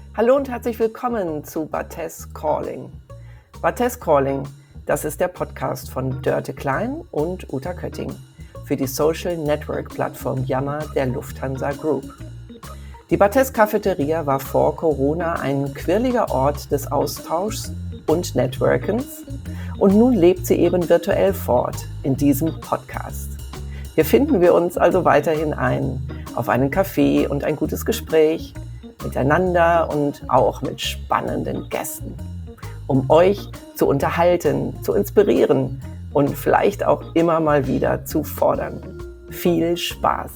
Hallo und herzlich willkommen zu Barthes Calling. Barthes Calling, das ist der Podcast von Dörte Klein und Uta Kötting für die Social Network Plattform Yammer der Lufthansa Group. Die Barthes Cafeteria war vor Corona ein quirliger Ort des Austauschs und Networkens und nun lebt sie eben virtuell fort in diesem Podcast. Hier finden wir uns also weiterhin ein auf einen Kaffee und ein gutes Gespräch miteinander und auch mit spannenden Gästen, um euch zu unterhalten, zu inspirieren und vielleicht auch immer mal wieder zu fordern. Viel Spaß!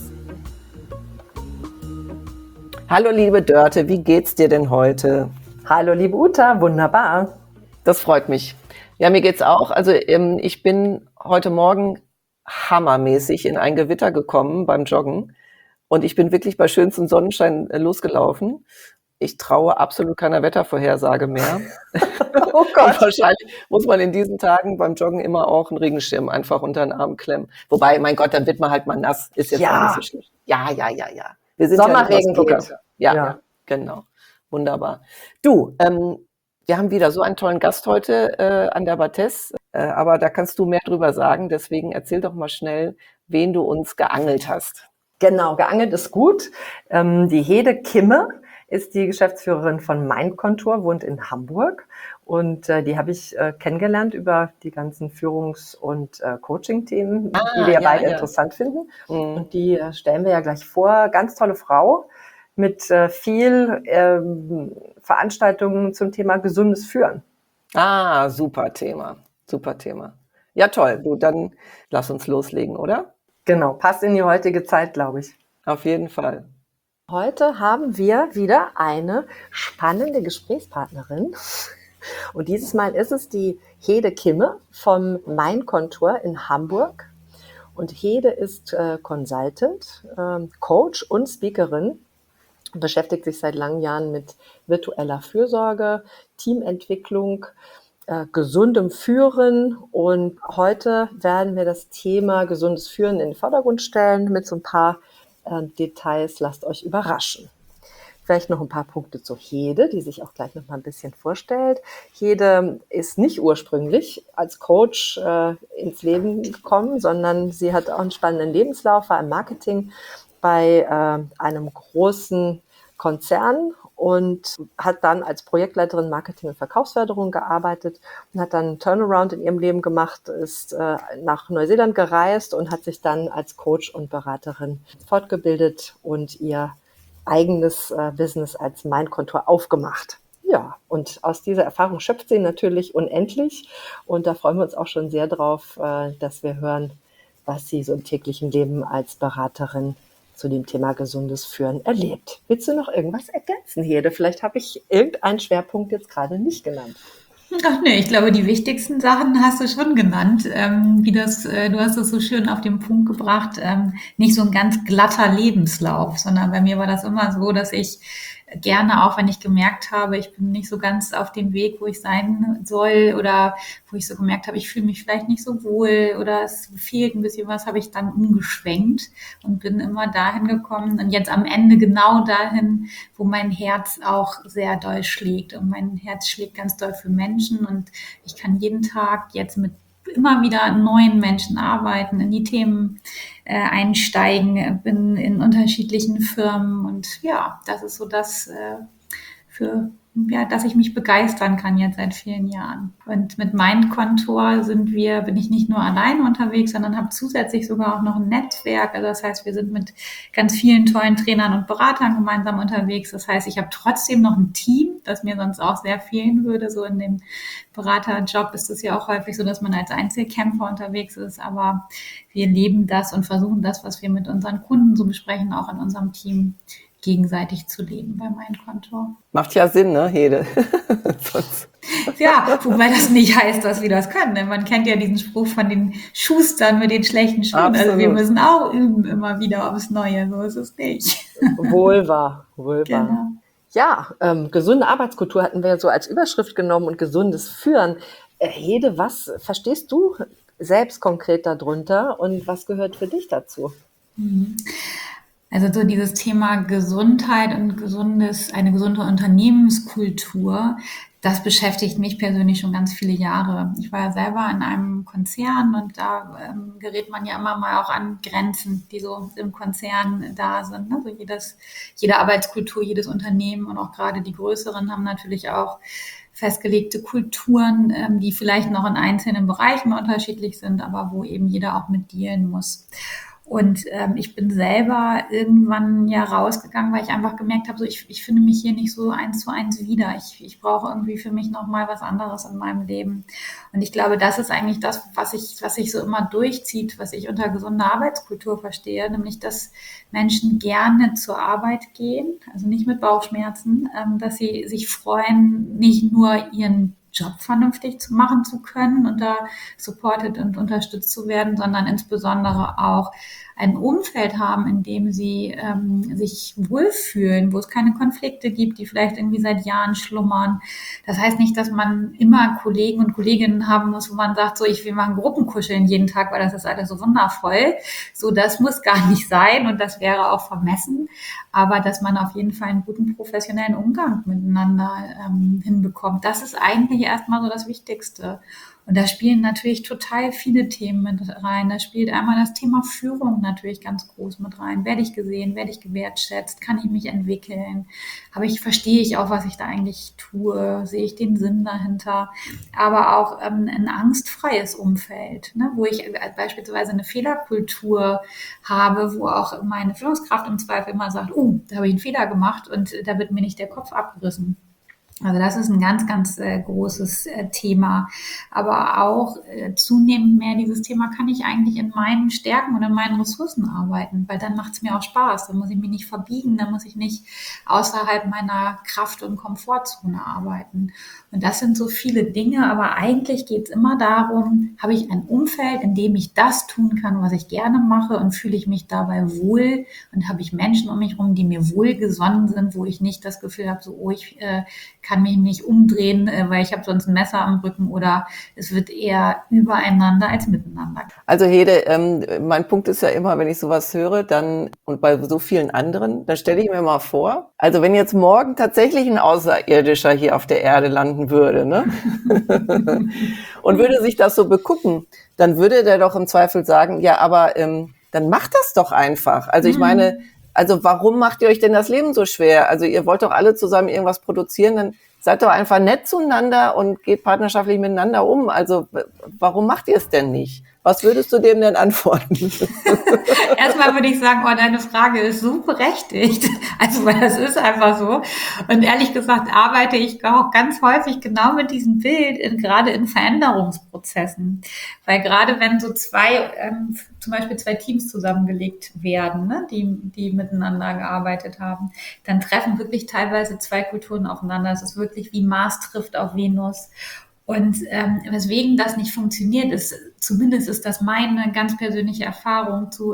Hallo liebe Dörte, wie geht's dir denn heute? Hallo liebe Uta, wunderbar. Das freut mich. Ja, mir geht's auch. Also ich bin heute Morgen hammermäßig in ein Gewitter gekommen beim Joggen. Und ich bin wirklich bei schönstem Sonnenschein losgelaufen. Ich traue absolut keiner Wettervorhersage mehr. Oh Gott. Und wahrscheinlich muss man in diesen Tagen beim Joggen immer auch einen Regenschirm einfach unter den Arm klemmen. Wobei, mein Gott, dann wird man halt mal nass. Ist jetzt auch nicht so schlimm. Ja. Wir sind Sommerregen geht. Ja, genau. Wunderbar. Du, wir haben wieder so einen tollen Gast heute an der Barthes, aber da kannst du mehr drüber sagen. Deswegen erzähl doch mal schnell, wen du uns geangelt hast. Genau, geangelt ist gut. Die Hede Kimme ist die Geschäftsführerin von Mindkontur, wohnt in Hamburg. Und die habe ich kennengelernt über die ganzen Führungs- und Coaching-Themen, die wir ja beide interessant finden. Mhm. Und die stellen wir ja gleich vor. Ganz tolle Frau mit viel Veranstaltungen zum Thema gesundes Führen. Ah, super Thema. Ja, toll. Du, dann lass uns loslegen, oder? Genau, passt in die heutige Zeit, glaube ich. Auf jeden Fall. Heute haben wir wieder eine spannende Gesprächspartnerin. Und dieses Mal ist es die Hede Kimme vom Mindkontur in Hamburg. Und Hede ist Consultant, Coach und Speakerin und beschäftigt sich seit langen Jahren mit virtueller Fürsorge, Teamentwicklung, gesundem Führen. Und heute werden wir das Thema gesundes Führen in den Vordergrund stellen mit so ein paar Details. Lasst euch überraschen. Vielleicht noch ein paar Punkte zu Hede, die sich auch gleich noch mal ein bisschen vorstellt. Hede ist nicht ursprünglich als Coach ins Leben gekommen, sondern sie hat auch einen spannenden Lebenslauf, war im Marketing bei einem großen Konzern und hat dann als Projektleiterin Marketing und Verkaufsförderung gearbeitet und hat dann einen Turnaround in ihrem Leben gemacht, ist nach Neuseeland gereist und hat sich dann als Coach und Beraterin fortgebildet und ihr eigenes Business als Mindkontur aufgemacht. Ja, und aus dieser Erfahrung schöpft sie natürlich unendlich und da freuen wir uns auch schon sehr drauf, dass wir hören, was sie so im täglichen Leben als Beraterin zu dem Thema gesundes Führen erlebt. Willst du noch irgendwas ergänzen, Hede? Vielleicht habe ich irgendeinen Schwerpunkt jetzt gerade nicht genannt. Ach nee, ich glaube, die wichtigsten Sachen hast du schon genannt. Du hast es so schön auf den Punkt gebracht, nicht so ein ganz glatter Lebenslauf, sondern bei mir war das immer so, dass ich gerne, auch wenn ich gemerkt habe, ich bin nicht so ganz auf dem Weg, wo ich sein soll oder wo ich so gemerkt habe, ich fühle mich vielleicht nicht so wohl oder es fehlt ein bisschen was, habe ich dann umgeschwenkt und bin immer dahin gekommen und jetzt am Ende genau dahin, wo mein Herz auch sehr doll schlägt. Und mein Herz schlägt ganz doll für Menschen und ich kann jeden Tag jetzt mit immer wieder neuen Menschen arbeiten, in die Themen einsteigen, bin in unterschiedlichen Firmen und ja, das ist so das dass ich mich begeistern kann jetzt seit vielen Jahren. Und mit Mindkontur bin ich nicht nur alleine unterwegs, sondern habe zusätzlich sogar auch noch ein Netzwerk. Also das heißt, wir sind mit ganz vielen tollen Trainern und Beratern gemeinsam unterwegs. Das heißt, ich habe trotzdem noch ein Team, das mir sonst auch sehr fehlen würde. So in dem Beraterjob ist es ja auch häufig so, dass man als Einzelkämpfer unterwegs ist. Aber wir leben das und versuchen das, was wir mit unseren Kunden so besprechen, auch in unserem Team gegenseitig zu leben bei Mindkontur. Macht ja Sinn, ne, Hede? Ja, wobei das nicht heißt, dass wir das können. Denn man kennt ja diesen Spruch von den Schustern mit den schlechten Schuhen. Absolut. Also wir müssen auch üben, immer wieder aufs Neue. So ist es nicht. Wohl wahr. Genau. Ja, gesunde Arbeitskultur hatten wir ja so als Überschrift genommen und gesundes Führen. Hede, was verstehst du selbst konkret darunter und was gehört für dich dazu? Also so dieses Thema Gesundheit und eine gesunde Unternehmenskultur, das beschäftigt mich persönlich schon ganz viele Jahre. Ich war ja selber in einem Konzern und da gerät man ja immer mal auch an Grenzen, die so im Konzern da sind. Ne? So jede Arbeitskultur, jedes Unternehmen und auch gerade die größeren haben natürlich auch festgelegte Kulturen, die vielleicht noch in einzelnen Bereichen unterschiedlich sind, aber wo eben jeder auch mit dealen muss. Und ich bin selber irgendwann ja rausgegangen, weil ich einfach gemerkt habe, so ich finde mich hier nicht so 1:1 wieder. Ich brauche irgendwie für mich nochmal was anderes in meinem Leben. Und ich glaube, das ist eigentlich das, was sich so immer durchzieht, was ich unter gesunder Arbeitskultur verstehe, nämlich, dass Menschen gerne zur Arbeit gehen, also nicht mit Bauchschmerzen, dass sie sich freuen, nicht nur ihren Job vernünftig machen zu können und da supported und unterstützt zu werden, sondern insbesondere auch ein Umfeld haben, in dem sie sich wohlfühlen, wo es keine Konflikte gibt, die vielleicht irgendwie seit Jahren schlummern. Das heißt nicht, dass man immer Kollegen und Kolleginnen haben muss, wo man sagt, so wir machen Gruppenkuscheln jeden Tag, weil das ist alles so wundervoll. So, das muss gar nicht sein und das wäre auch vermessen. Aber dass man auf jeden Fall einen guten professionellen Umgang miteinander hinbekommt, das ist eigentlich erstmal so das Wichtigste. Und da spielen natürlich total viele Themen mit rein. Da spielt einmal das Thema Führung natürlich ganz groß mit rein. Werde ich gesehen? Werde ich gewertschätzt? Kann ich mich entwickeln? Verstehe ich auch, was ich da eigentlich tue? Sehe ich den Sinn dahinter? Aber auch ein angstfreies Umfeld, ne? Wo ich beispielsweise eine Fehlerkultur habe, wo auch meine Führungskraft im Zweifel immer sagt, da habe ich einen Fehler gemacht und da wird mir nicht der Kopf abgerissen. Also das ist ein ganz, ganz großes Thema. Aber auch zunehmend mehr dieses Thema, kann ich eigentlich in meinen Stärken und in meinen Ressourcen arbeiten, weil dann macht es mir auch Spaß. Dann muss ich mich nicht verbiegen, dann muss ich nicht außerhalb meiner Kraft- und Komfortzone arbeiten. Und das sind so viele Dinge, aber eigentlich geht es immer darum, habe ich ein Umfeld, in dem ich das tun kann, was ich gerne mache und fühle ich mich dabei wohl und habe ich Menschen um mich herum, die mir wohlgesonnen sind, wo ich nicht das Gefühl habe, ich kann mich nicht umdrehen, weil ich habe sonst ein Messer am Rücken, oder es wird eher übereinander als miteinander. Also Hede, mein Punkt ist ja immer, wenn ich sowas höre, dann und bei so vielen anderen, dann stelle ich mir mal vor, also wenn jetzt morgen tatsächlich ein Außerirdischer hier auf der Erde landen würde, ne? Und würde sich das so begucken, dann würde der doch im Zweifel sagen, ja, aber dann macht das doch einfach. Also ich meine, also warum macht ihr euch denn das Leben so schwer? Also ihr wollt doch alle zusammen irgendwas produzieren, dann seid doch einfach nett zueinander und geht partnerschaftlich miteinander um. Also warum macht ihr es denn nicht? Was würdest du dem denn antworten? Erstmal würde ich sagen, deine Frage ist so berechtigt. Also, weil das ist einfach so. Und ehrlich gesagt arbeite ich auch ganz häufig genau mit diesem Bild, gerade in Veränderungsprozessen. Weil gerade wenn so zum Beispiel zwei Teams zusammengelegt werden, ne, die miteinander gearbeitet haben, dann treffen wirklich teilweise zwei Kulturen aufeinander. Es ist wirklich wie Mars trifft auf Venus. Und weswegen das nicht funktioniert, zumindest ist das meine ganz persönliche Erfahrung, zu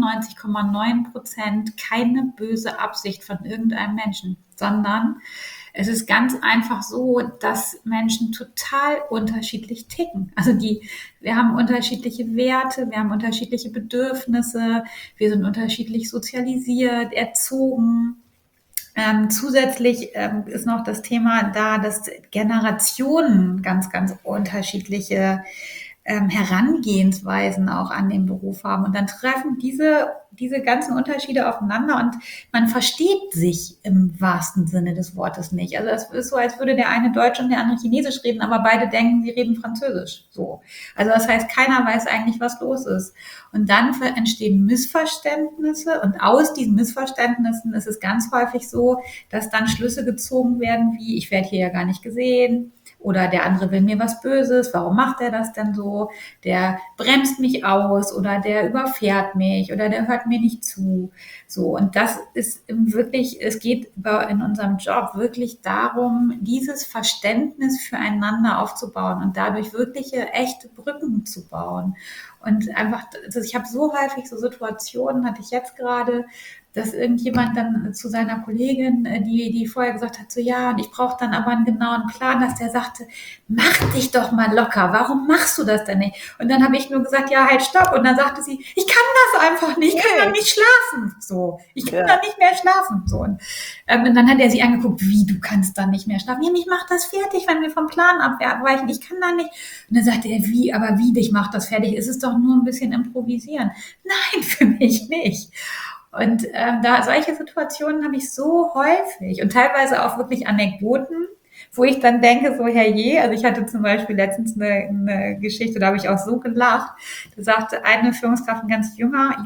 99,9% keine böse Absicht von irgendeinem Menschen, sondern es ist ganz einfach so, dass Menschen total unterschiedlich ticken. Also wir haben unterschiedliche Werte, wir haben unterschiedliche Bedürfnisse, wir sind unterschiedlich sozialisiert, erzogen. Zusätzlich ist noch das Thema da, dass Generationen ganz, ganz unterschiedliche Herangehensweisen auch an den Beruf haben. Und dann treffen diese ganzen Unterschiede aufeinander und man versteht sich im wahrsten Sinne des Wortes nicht. Also das ist so, als würde der eine Deutsch und der andere Chinesisch reden, aber beide denken, sie reden Französisch. So. Also das heißt, keiner weiß eigentlich, was los ist. Und dann entstehen Missverständnisse und aus diesen Missverständnissen ist es ganz häufig so, dass dann Schlüsse gezogen werden, wie ich werde hier ja gar nicht gesehen, oder der andere will mir was Böses, warum macht er das denn so? Der bremst mich aus oder der überfährt mich oder der hört mir nicht zu. So, und das ist wirklich, es geht in unserem Job wirklich darum, dieses Verständnis füreinander aufzubauen und dadurch wirkliche, echte Brücken zu bauen. Und einfach, also ich habe so häufig so Situationen, hatte ich jetzt gerade, dass irgendjemand dann zu seiner Kollegin, die vorher gesagt hat, so ja, und ich brauche dann aber einen genauen Plan, dass der sagte, mach dich doch mal locker, warum machst du das denn nicht? Und dann habe ich nur gesagt, ja, halt, stopp. Und dann sagte sie, ich kann das einfach nicht, ich kann dann nicht schlafen. So, ich kann dann nicht mehr schlafen. So. Und dann hat er sie angeguckt, wie, du kannst dann nicht mehr schlafen? Ja, ich mach das fertig, wenn wir vom Plan abweichen, ich kann da nicht. Und dann sagte er, wie, ich mach das fertig, ist es doch nur ein bisschen improvisieren. Nein, für mich nicht. Und da solche Situationen habe ich so häufig und teilweise auch wirklich Anekdoten, wo ich dann denke, so herrje, also ich hatte zum Beispiel letztens eine Geschichte, da habe ich auch so gelacht. Da sagte eine Führungskraft, ein ganz junger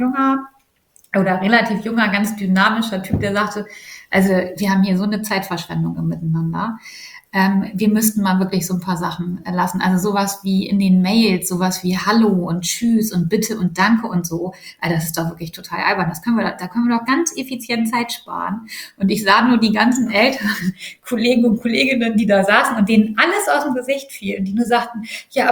oder relativ junger, ganz dynamischer Typ, der sagte, also wir haben hier so eine Zeitverschwendung im Miteinander. Wir müssten mal wirklich so ein paar Sachen lassen. Also sowas wie in den Mails, sowas wie Hallo und Tschüss und Bitte und Danke und so. Also das ist doch wirklich total albern. Da können wir doch ganz effizient Zeit sparen. Und ich sah nur die ganzen älteren Kollegen und Kolleginnen, die da saßen und denen alles aus dem Gesicht fiel und die nur sagten, ja,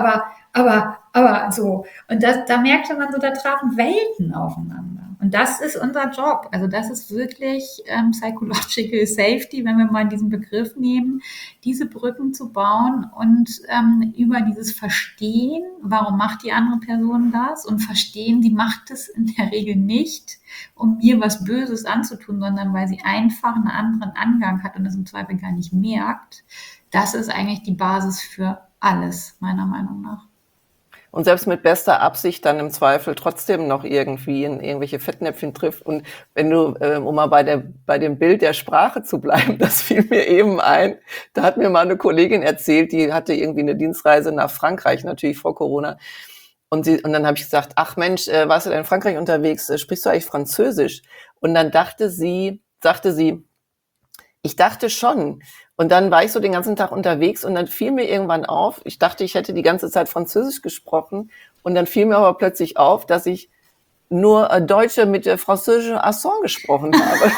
aber so. Und da merkte man so, da trafen Welten aufeinander. Und das ist unser Job. Also das ist wirklich Psychological Safety, wenn wir mal diesen Begriff nehmen, diese Brücken zu bauen und über dieses Verstehen, warum macht die andere Person das? Und verstehen, die macht es in der Regel nicht, um mir was Böses anzutun, sondern weil sie einfach einen anderen Angang hat und es im Zweifel gar nicht merkt. Das ist eigentlich die Basis für alles, meiner Meinung nach. Und selbst mit bester Absicht dann im Zweifel trotzdem noch irgendwie in irgendwelche Fettnäpfchen trifft. Und wenn du, um mal bei dem Bild der Sprache zu bleiben, das fiel mir eben ein, da hat mir mal eine Kollegin erzählt, die hatte irgendwie eine Dienstreise nach Frankreich, natürlich vor Corona. Und dann habe ich gesagt, ach Mensch, warst du denn in Frankreich unterwegs? Sprichst du eigentlich Französisch? Und dann sagte sie, ich dachte schon. Und dann war ich so den ganzen Tag unterwegs und dann fiel mir irgendwann auf, ich dachte, ich hätte die ganze Zeit Französisch gesprochen und dann fiel mir aber plötzlich auf, dass ich nur Deutsche mit französischem Accent gesprochen habe.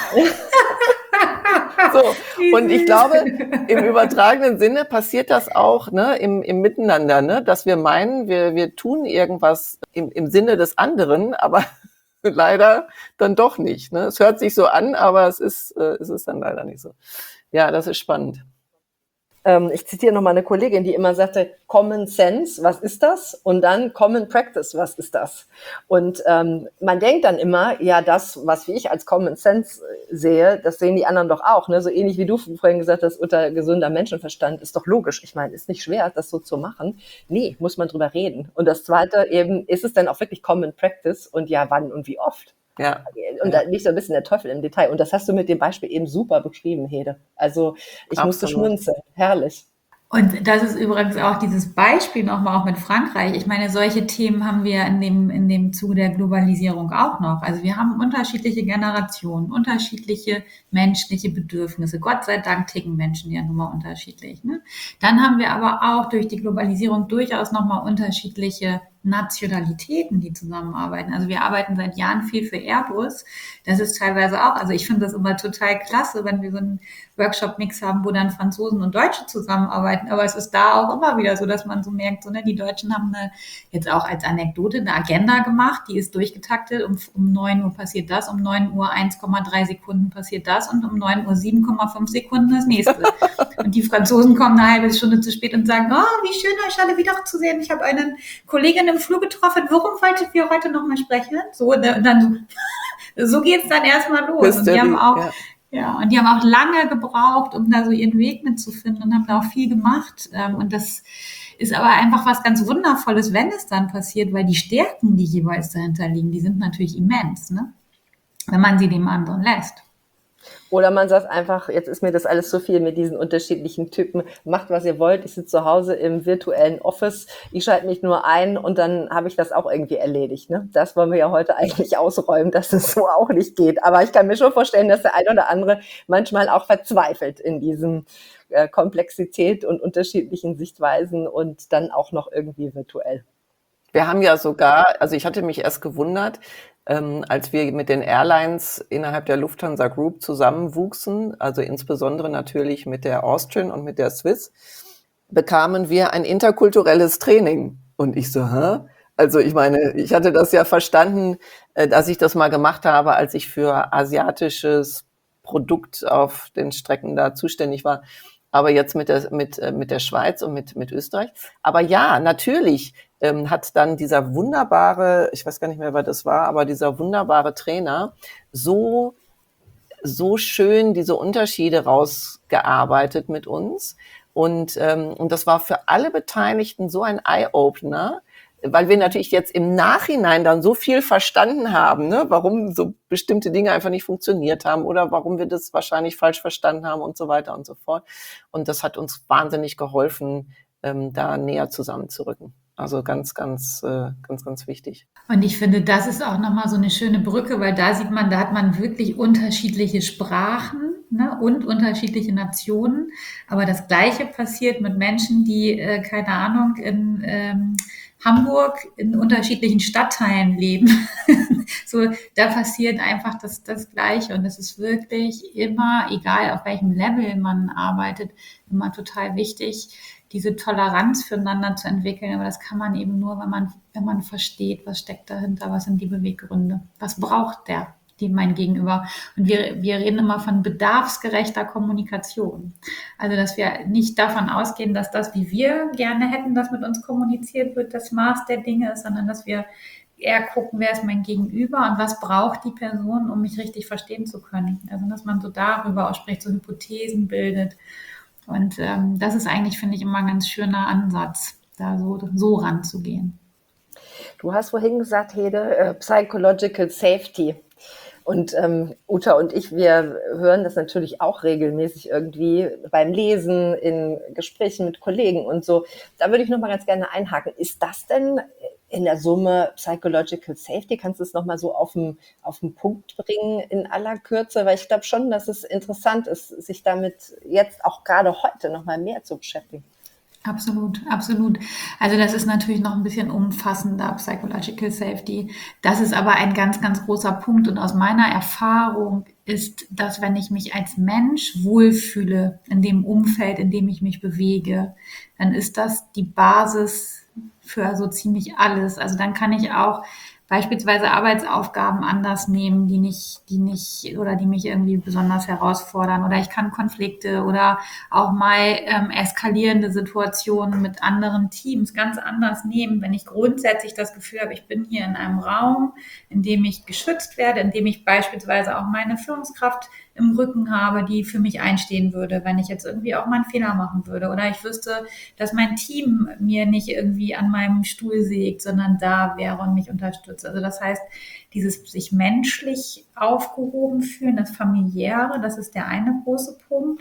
So. Und ich glaube, im übertragenen Sinne passiert das auch, ne, im Miteinander, ne, dass wir meinen, wir tun irgendwas im Sinne des anderen, aber leider dann doch nicht. Ne? Es hört sich so an, aber es ist dann leider nicht so. Ja, das ist spannend. Ich zitiere nochmal eine Kollegin, die immer sagte, Common Sense, was ist das? Und dann Common Practice, was ist das? Und man denkt dann immer, ja, das, was ich als Common Sense sehe, das sehen die anderen doch auch. Ne? So ähnlich wie du vorhin gesagt hast, unter gesunder Menschenverstand ist doch logisch. Ich meine, ist nicht schwer, das so zu machen. Nee, muss man drüber reden. Und das Zweite eben, ist es dann auch wirklich Common Practice? Und ja, wann und wie oft? Ja. Und da liegt so ein bisschen der Teufel im Detail. Und das hast du mit dem Beispiel eben super beschrieben, Hede. Also ich musste schmunzeln. Herrlich. Und das ist übrigens auch dieses Beispiel nochmal auch mit Frankreich. Ich meine, solche Themen haben wir in dem Zuge der Globalisierung auch noch. Also wir haben unterschiedliche Generationen, unterschiedliche menschliche Bedürfnisse. Gott sei Dank ticken Menschen ja nun mal unterschiedlich. Ne? Dann haben wir aber auch durch die Globalisierung durchaus nochmal unterschiedliche Nationalitäten, die zusammenarbeiten. Also wir arbeiten seit Jahren viel für Airbus. Das ist teilweise auch, also ich finde das immer total klasse, wenn wir so einen Workshop-Mix haben, wo dann Franzosen und Deutsche zusammenarbeiten. Aber es ist da auch immer wieder so, dass man so merkt, so, ne, die Deutschen haben jetzt auch als Anekdote eine Agenda gemacht, die ist durchgetaktet. Um 9 Uhr passiert das, um 9 Uhr 1,3 Sekunden passiert das und um 9 Uhr 7,5 Sekunden das nächste. Und die Franzosen kommen eine halbe Stunde zu spät und sagen, oh, wie schön, euch alle wiederzusehen. Ich habe einen Kollegen im Flug getroffen, worum wolltet ihr heute nochmal sprechen? So, und dann so geht's dann erstmal los. Hysterie, und die haben auch, und die haben auch lange gebraucht, um da so ihren Weg mitzufinden und haben da auch viel gemacht. Und das ist aber einfach was ganz Wundervolles, wenn es dann passiert, weil die Stärken, die jeweils dahinter liegen, die sind natürlich immens, ne? Wenn man sie dem anderen lässt. Oder man sagt einfach, jetzt ist mir das alles so viel mit diesen unterschiedlichen Typen. Macht, was ihr wollt. Ich sitze zu Hause im virtuellen Office. Ich schalte mich nur ein und dann habe ich das auch irgendwie erledigt. Ne? Das wollen wir ja heute eigentlich ausräumen, dass es so auch nicht geht. Aber ich kann mir schon vorstellen, dass der ein oder andere manchmal auch verzweifelt in diesem Komplexität und unterschiedlichen Sichtweisen und dann auch noch irgendwie virtuell. Wir haben ja sogar, also ich hatte mich erst gewundert, als wir mit den Airlines innerhalb der Lufthansa Group zusammenwuchsen, also insbesondere natürlich mit der Austrian und mit der Swiss, bekamen wir ein interkulturelles Training. Und ich so, Also ich meine, ich hatte das ja verstanden, dass ich das mal gemacht habe, als ich für asiatisches Produkt auf den Strecken da zuständig war. Aber jetzt mit der Schweiz und mit Österreich. Aber ja, natürlich hat dann dieser wunderbare, ich weiß gar nicht mehr, wer das war, aber dieser wunderbare Trainer so schön diese Unterschiede rausgearbeitet mit uns. Und das war für alle Beteiligten so ein Eye-Opener, weil wir natürlich jetzt im Nachhinein dann so viel verstanden haben, ne, warum so bestimmte Dinge einfach nicht funktioniert haben oder warum wir das wahrscheinlich falsch verstanden haben und so weiter und so fort. Und das hat uns wahnsinnig geholfen, da näher zusammenzurücken. Also ganz, ganz wichtig. Und ich finde, das ist auch nochmal so eine schöne Brücke, weil da sieht man, da hat man wirklich unterschiedliche Sprachen, ne, und unterschiedliche Nationen. Aber das Gleiche passiert mit Menschen, die, keine Ahnung, in Hamburg in unterschiedlichen Stadtteilen leben. So, da passiert einfach das Gleiche. Und es ist wirklich immer, egal auf welchem Level man arbeitet, immer total wichtig, diese Toleranz füreinander zu entwickeln. Aber das kann man eben nur, wenn man versteht, was steckt dahinter, was sind die Beweggründe, was braucht mein Gegenüber. Und wir reden immer von bedarfsgerechter Kommunikation. Also, dass wir nicht davon ausgehen, dass das, wie wir gerne hätten, dass mit uns kommuniziert wird, das Maß der Dinge ist, sondern dass wir eher gucken, wer ist mein Gegenüber und was braucht die Person, um mich richtig verstehen zu können. Also, dass man so darüber auch spricht, so Hypothesen bildet. Und das ist eigentlich, finde ich, immer ein ganz schöner Ansatz, da so ranzugehen. Du hast vorhin gesagt, Hede, Psychological Safety. Und Uta und ich, wir hören das natürlich auch regelmäßig irgendwie beim Lesen, in Gesprächen mit Kollegen und so. Da würde ich noch mal ganz gerne einhaken. Ist das denn in der Summe Psychological Safety? Kannst du es noch mal so auf den Punkt bringen in aller Kürze? Weil ich glaube schon, dass es interessant ist, sich damit jetzt auch gerade heute noch mal mehr zu beschäftigen. Absolut, absolut. Also das ist natürlich noch ein bisschen umfassender, Psychological Safety. Das ist aber ein ganz, ganz großer Punkt. Und aus meiner Erfahrung ist, dass wenn ich mich als Mensch wohlfühle in dem Umfeld, in dem ich mich bewege, dann ist das die Basis für so ziemlich alles. Also dann kann ich auch beispielsweise Arbeitsaufgaben anders nehmen, die nicht oder die mich irgendwie besonders herausfordern, oder ich kann Konflikte oder auch mal eskalierende Situationen mit anderen Teams ganz anders nehmen, wenn ich grundsätzlich das Gefühl habe, ich bin hier in einem Raum, in dem ich geschützt werde, in dem ich beispielsweise auch meine Führungskraft im Rücken habe, die für mich einstehen würde, wenn ich jetzt irgendwie auch mal einen Fehler machen würde, oder ich wüsste, dass mein Team mir nicht irgendwie an meinem Stuhl sägt, sondern da wäre und mich unterstützt. Also das heißt, dieses sich menschlich aufgehoben fühlen, das Familiäre, das ist der eine große Punkt.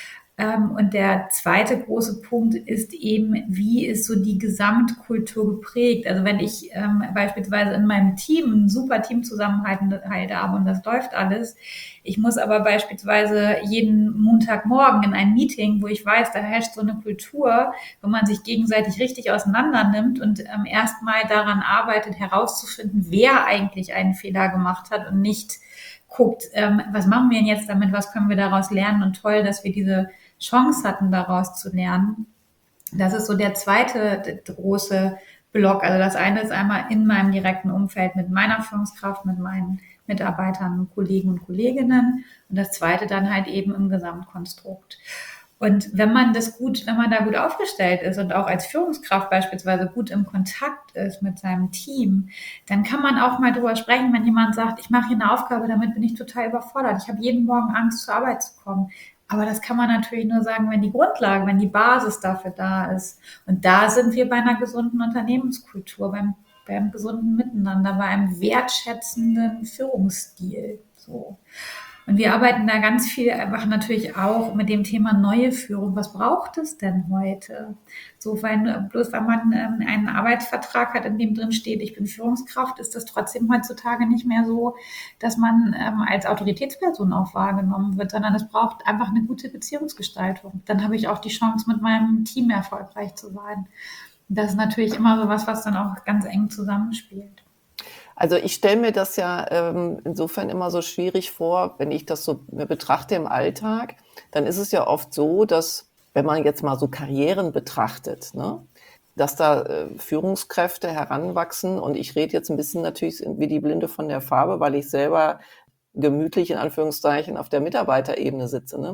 Und der zweite große Punkt ist eben, wie ist so die Gesamtkultur geprägt? Also wenn ich beispielsweise in meinem Team einen super Teamzusammenhalt habe und das läuft alles, ich muss aber beispielsweise jeden Montagmorgen in ein Meeting, wo ich weiß, da herrscht so eine Kultur, wo man sich gegenseitig richtig auseinander nimmt und erstmal daran arbeitet, herauszufinden, wer eigentlich einen Fehler gemacht hat und nicht guckt, was machen wir denn jetzt damit, was können wir daraus lernen, und toll, dass wir diese Chance hatten, daraus zu lernen. Das ist so der zweite große Block. Also das eine ist einmal in meinem direkten Umfeld mit meiner Führungskraft, mit meinen Mitarbeitern, Kollegen und Kolleginnen, und das zweite dann halt eben im Gesamtkonstrukt. Und wenn man da gut aufgestellt ist und auch als Führungskraft beispielsweise gut im Kontakt ist mit seinem Team, dann kann man auch mal drüber sprechen, wenn jemand sagt, ich mache hier eine Aufgabe, damit bin ich total überfordert. Ich habe jeden Morgen Angst, zur Arbeit zu kommen. Aber das kann man natürlich nur sagen, wenn die Grundlage, wenn die Basis dafür da ist. Und da sind wir bei einer gesunden Unternehmenskultur, beim gesunden Miteinander, bei einem wertschätzenden Führungsstil. So. Und wir arbeiten da ganz viel einfach natürlich auch mit dem Thema neue Führung. Was braucht es denn heute? So, weil man einen Arbeitsvertrag hat, in dem drin steht, ich bin Führungskraft, ist das trotzdem heutzutage nicht mehr so, dass man als Autoritätsperson auch wahrgenommen wird, sondern es braucht einfach eine gute Beziehungsgestaltung. Dann habe ich auch die Chance, mit meinem Team erfolgreich zu sein. Das ist natürlich immer so was dann auch ganz eng zusammenspielt. Also ich stelle mir das ja insofern immer so schwierig vor, wenn ich das so betrachte im Alltag, dann ist es ja oft so, dass, wenn man jetzt mal so Karrieren betrachtet, ne, dass da Führungskräfte heranwachsen. Und ich rede jetzt ein bisschen natürlich wie die Blinde von der Farbe, weil ich selber gemütlich in Anführungszeichen auf der Mitarbeiterebene sitze, ne?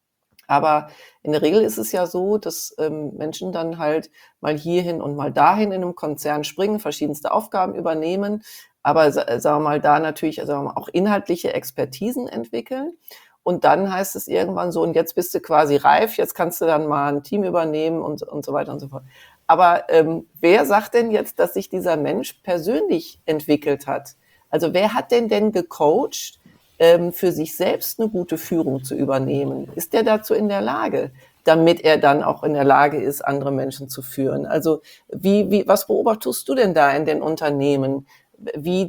Aber in der Regel ist es ja so, dass Menschen dann halt mal hierhin und mal dahin in einem Konzern springen, verschiedenste Aufgaben übernehmen, aber sagen wir mal, da natürlich auch inhaltliche Expertisen entwickeln. Und dann heißt es irgendwann so, und jetzt bist du quasi reif, jetzt kannst du dann mal ein Team übernehmen und so weiter und so fort. Aber wer sagt denn jetzt, dass sich dieser Mensch persönlich entwickelt hat? Also wer hat denn gecoacht, für sich selbst eine gute Führung zu übernehmen? Ist der dazu in der Lage, damit er dann auch in der Lage ist, andere Menschen zu führen? Also was beobachtest du denn da in den Unternehmen, wie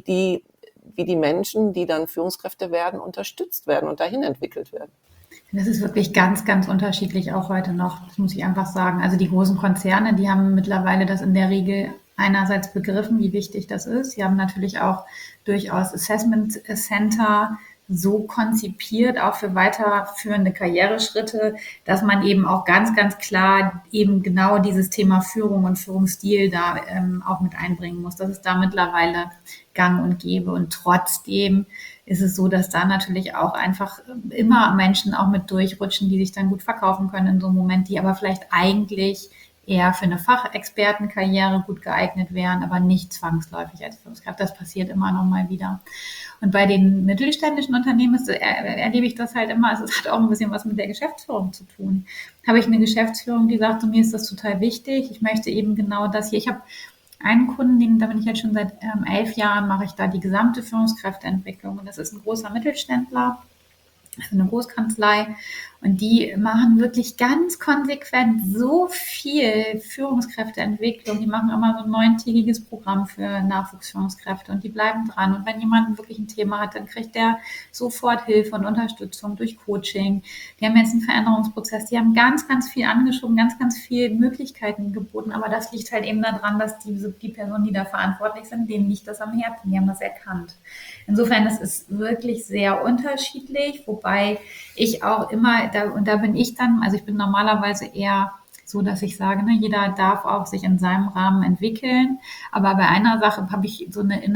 die Menschen, die dann Führungskräfte werden, unterstützt werden und dahin entwickelt werden? Das ist wirklich ganz, ganz unterschiedlich auch heute noch, das muss ich einfach sagen. Also die großen Konzerne, die haben mittlerweile das in der Regel einerseits begriffen, wie wichtig das ist. Sie haben natürlich auch durchaus Assessment Center so konzipiert, auch für weiterführende Karriereschritte, dass man eben auch ganz, ganz klar eben genau dieses Thema Führung und Führungsstil da auch mit einbringen muss. Das ist da mittlerweile gang und gäbe. Und trotzdem ist es so, dass da natürlich auch einfach immer Menschen auch mit durchrutschen, die sich dann gut verkaufen können in so einem Moment, die aber vielleicht eigentlich eher für eine Fachexpertenkarriere gut geeignet wären, aber nicht zwangsläufig als Führungskraft. Das passiert immer noch mal wieder. Und bei den mittelständischen Unternehmen erlebe ich das halt immer, also es hat auch ein bisschen was mit der Geschäftsführung zu tun. Habe ich eine Geschäftsführung, die sagt, mir ist das total wichtig, ich möchte eben genau das hier. Ich habe einen Kunden, da bin ich jetzt schon seit 11 Jahren, mache ich da die gesamte Führungskräfteentwicklung. Und das ist ein großer Mittelständler, also eine Großkanzlei. Und die machen wirklich ganz konsequent so viel Führungskräfteentwicklung. Die machen immer so ein 9-tägiges Programm für Nachwuchsführungskräfte und die bleiben dran. Und wenn jemand wirklich ein Thema hat, dann kriegt der sofort Hilfe und Unterstützung durch Coaching. Die haben jetzt einen Veränderungsprozess. Die haben ganz, ganz viel angeschoben, ganz, ganz viele Möglichkeiten geboten. Aber das liegt halt eben daran, dass die Personen, die da verantwortlich sind, denen liegt das am Herzen. Die haben das erkannt. Insofern, das ist wirklich sehr unterschiedlich, wobei ich auch immer, da bin ich dann, also ich bin normalerweise eher so, dass ich sage, ne, jeder darf auch sich in seinem Rahmen entwickeln, aber bei einer Sache habe ich so einen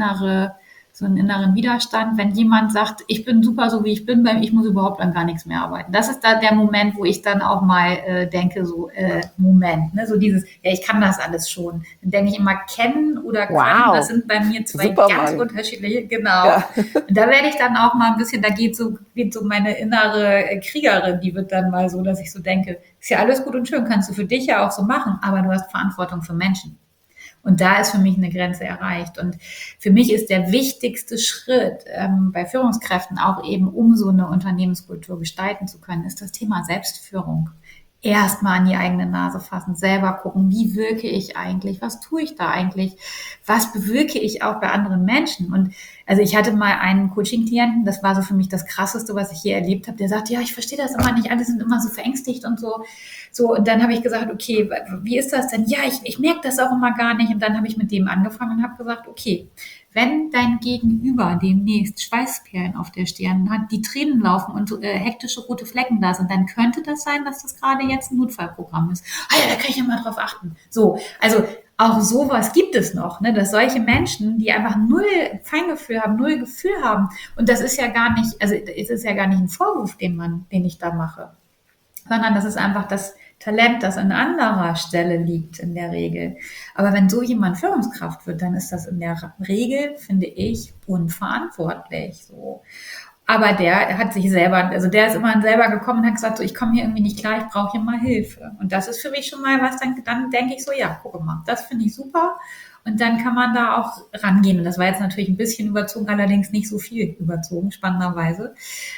inneren Widerstand, wenn jemand sagt, ich bin super so wie ich bin, ich muss überhaupt an gar nichts mehr arbeiten. Das ist da der Moment, wo ich dann auch mal denke, Moment, ne, so dieses, ja, ich kann das alles schon. Dann denke ich immer, kennen oder können, das sind bei mir zwei ganz unterschiedliche, genau. Ja. Und da werde ich dann auch mal ein bisschen, da geht so meine innere Kriegerin, die wird dann mal so, dass ich so denke, ist ja alles gut und schön, kannst du für dich ja auch so machen, aber du hast Verantwortung für Menschen. Und da ist für mich eine Grenze erreicht. Und für mich ist der wichtigste Schritt bei Führungskräften auch eben, um so eine Unternehmenskultur gestalten zu können, ist das Thema Selbstführung. Erstmal an die eigene Nase fassen, selber gucken, wie wirke ich eigentlich, was tue ich da eigentlich, was bewirke ich auch bei anderen Menschen. Und also ich hatte mal einen Coaching-Klienten, das war so für mich das Krasseste, was ich hier erlebt habe, der sagte, ja, ich verstehe das immer nicht, alle sind immer so verängstigt und so. Und dann habe ich gesagt, okay, wie ist das denn? Ja, ich merke das auch immer gar nicht. Und dann habe ich mit dem angefangen und habe gesagt, okay, wenn dein Gegenüber demnächst Schweißperlen auf der Stirn hat, die Tränen laufen und hektische rote Flecken da sind, dann könnte das sein, dass das gerade jetzt ein Notfallprogramm ist. Ah ja, da kann ich ja mal drauf achten. So, also auch sowas gibt es noch, ne, dass solche Menschen, die einfach null Feingefühl haben, null Gefühl haben, und das ist ja gar nicht, also es ist ja gar nicht ein Vorwurf, den ich da mache, sondern das ist einfach das Talent, das an anderer Stelle liegt in der Regel. Aber wenn so jemand Führungskraft wird, dann ist das in der Regel, finde ich, unverantwortlich. So. Aber der hat sich selber, also der ist immer selber gekommen und hat gesagt, so, ich komme hier irgendwie nicht klar, ich brauche hier mal Hilfe. Und das ist für mich schon mal was, dann denke ich so, ja, gucke mal, das finde ich super. Und dann kann man da auch rangehen. Und das war jetzt natürlich ein bisschen überzogen, allerdings nicht so viel überzogen, spannenderweise.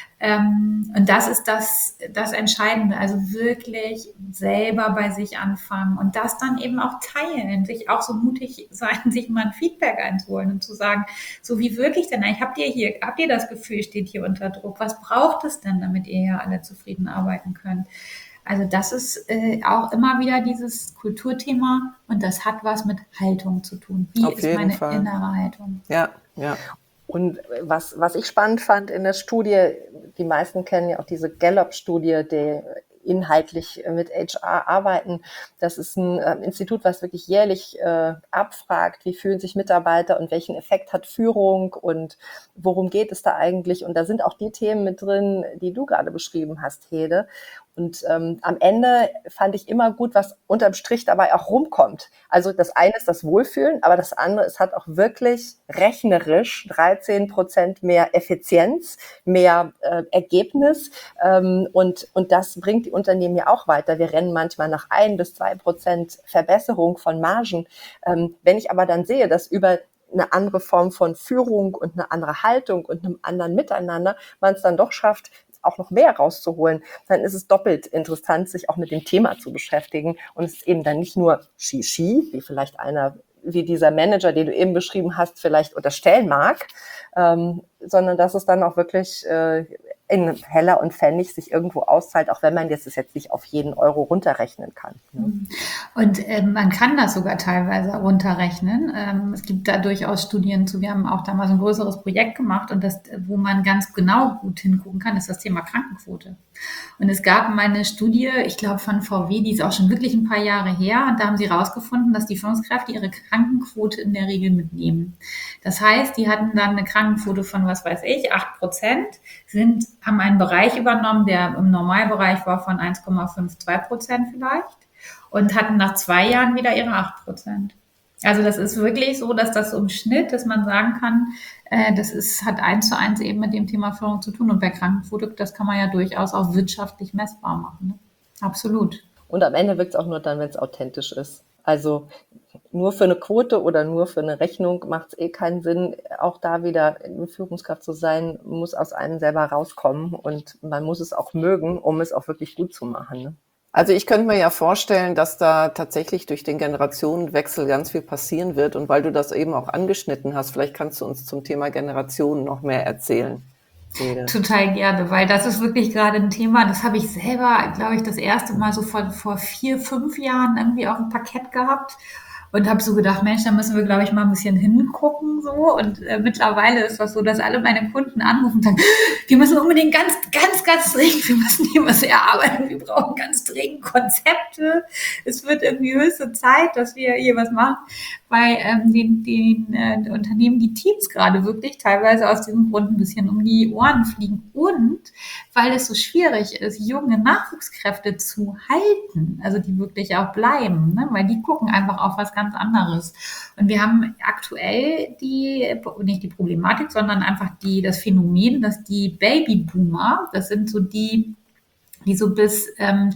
Und das ist das Entscheidende, also wirklich selber bei sich anfangen und das dann eben auch teilen, sich auch so mutig sein, sich mal ein Feedback einzuholen und zu sagen, so wie wirklich denn eigentlich, habt ihr das Gefühl, steht hier unter Druck, was braucht es denn, damit ihr hier alle zufrieden arbeiten könnt? Also das ist auch immer wieder dieses Kulturthema und das hat was mit Haltung zu tun. Wie ist meine innere Haltung? Ja, ja. Und was ich spannend fand in der Studie, die meisten kennen ja auch diese Gallup-Studie, inhaltlich mit HR arbeiten. Das ist ein Institut, was wirklich jährlich abfragt, wie fühlen sich Mitarbeiter und welchen Effekt hat Führung und worum geht es da eigentlich. Und da sind auch die Themen mit drin, die du gerade beschrieben hast, Hede. Und am Ende fand ich immer gut, was unterm Strich dabei auch rumkommt. Also das eine ist das Wohlfühlen, aber das andere, es hat auch wirklich rechnerisch 13% mehr Effizienz, mehr Ergebnis. Und das bringt die Unternehmen ja auch weiter. Wir rennen manchmal nach 1-2% Verbesserung von Margen. Wenn ich aber dann sehe, dass über eine andere Form von Führung und eine andere Haltung und einem anderen Miteinander man es dann doch schafft, auch noch mehr rauszuholen, dann ist es doppelt interessant, sich auch mit dem Thema zu beschäftigen. Und es ist eben dann nicht nur Shishi, wie vielleicht wie dieser Manager, den du eben beschrieben hast, vielleicht unterstellen mag, sondern dass es dann auch wirklich in Heller und Pfennig sich irgendwo auszahlt, auch wenn man das jetzt nicht auf jeden Euro runterrechnen kann. Und man kann das sogar teilweise runterrechnen. Es gibt da durchaus Studien zu. Wir haben auch damals ein größeres Projekt gemacht und wo man ganz genau gut hingucken kann, ist das Thema Krankenquote. Und es gab mal eine Studie, ich glaube von VW, die ist auch schon wirklich ein paar Jahre her. Und da haben sie herausgefunden, dass die Führungskräfte ihre Krankenquote in der Regel mitnehmen. Das heißt, die hatten dann eine Krankenquote von, 8%, haben einen Bereich übernommen, der im Normalbereich war von 1,52% vielleicht und hatten nach 2 Jahren wieder ihre 8%. Also das ist wirklich so, dass das im Schnitt, dass man sagen kann, hat 1:1 eben mit dem Thema Führung zu tun. Und bei Krankenquote, das kann man ja durchaus auch wirtschaftlich messbar machen. Ne? Absolut. Und am Ende wirkt es auch nur dann, wenn es authentisch ist. Also nur für eine Quote oder nur für eine Rechnung macht es keinen Sinn. Auch da wieder eine Führungskraft zu sein, muss aus einem selber rauskommen und man muss es auch mögen, um es auch wirklich gut zu machen. Ne? Also ich könnte mir ja vorstellen, dass da tatsächlich durch den Generationenwechsel ganz viel passieren wird. Und weil du das eben auch angeschnitten hast, vielleicht kannst du uns zum Thema Generationen noch mehr erzählen. Hede. Total gerne, weil das ist wirklich gerade ein Thema, das habe ich selber, glaube ich, das erste Mal so vor 4, 5 Jahren irgendwie auf dem Parkett gehabt. Und habe so gedacht, Mensch, da müssen wir, glaube ich, mal ein bisschen hingucken so. Und mittlerweile ist das so, dass alle meine Kunden anrufen und sagen, wir müssen unbedingt ganz dringend, wir müssen hier was erarbeiten, wir brauchen ganz dringend Konzepte. Es wird irgendwie höchste Zeit, dass wir hier was machen, weil den Unternehmen die Teams gerade wirklich teilweise aus diesem Grund ein bisschen um die Ohren fliegen. Und weil es so schwierig ist, junge Nachwuchskräfte zu halten, also die wirklich auch bleiben, ne? Weil die gucken einfach auf was ganz anderes. Und wir haben aktuell nicht die Problematik, sondern einfach das Phänomen, dass die Babyboomer, das sind so die so bis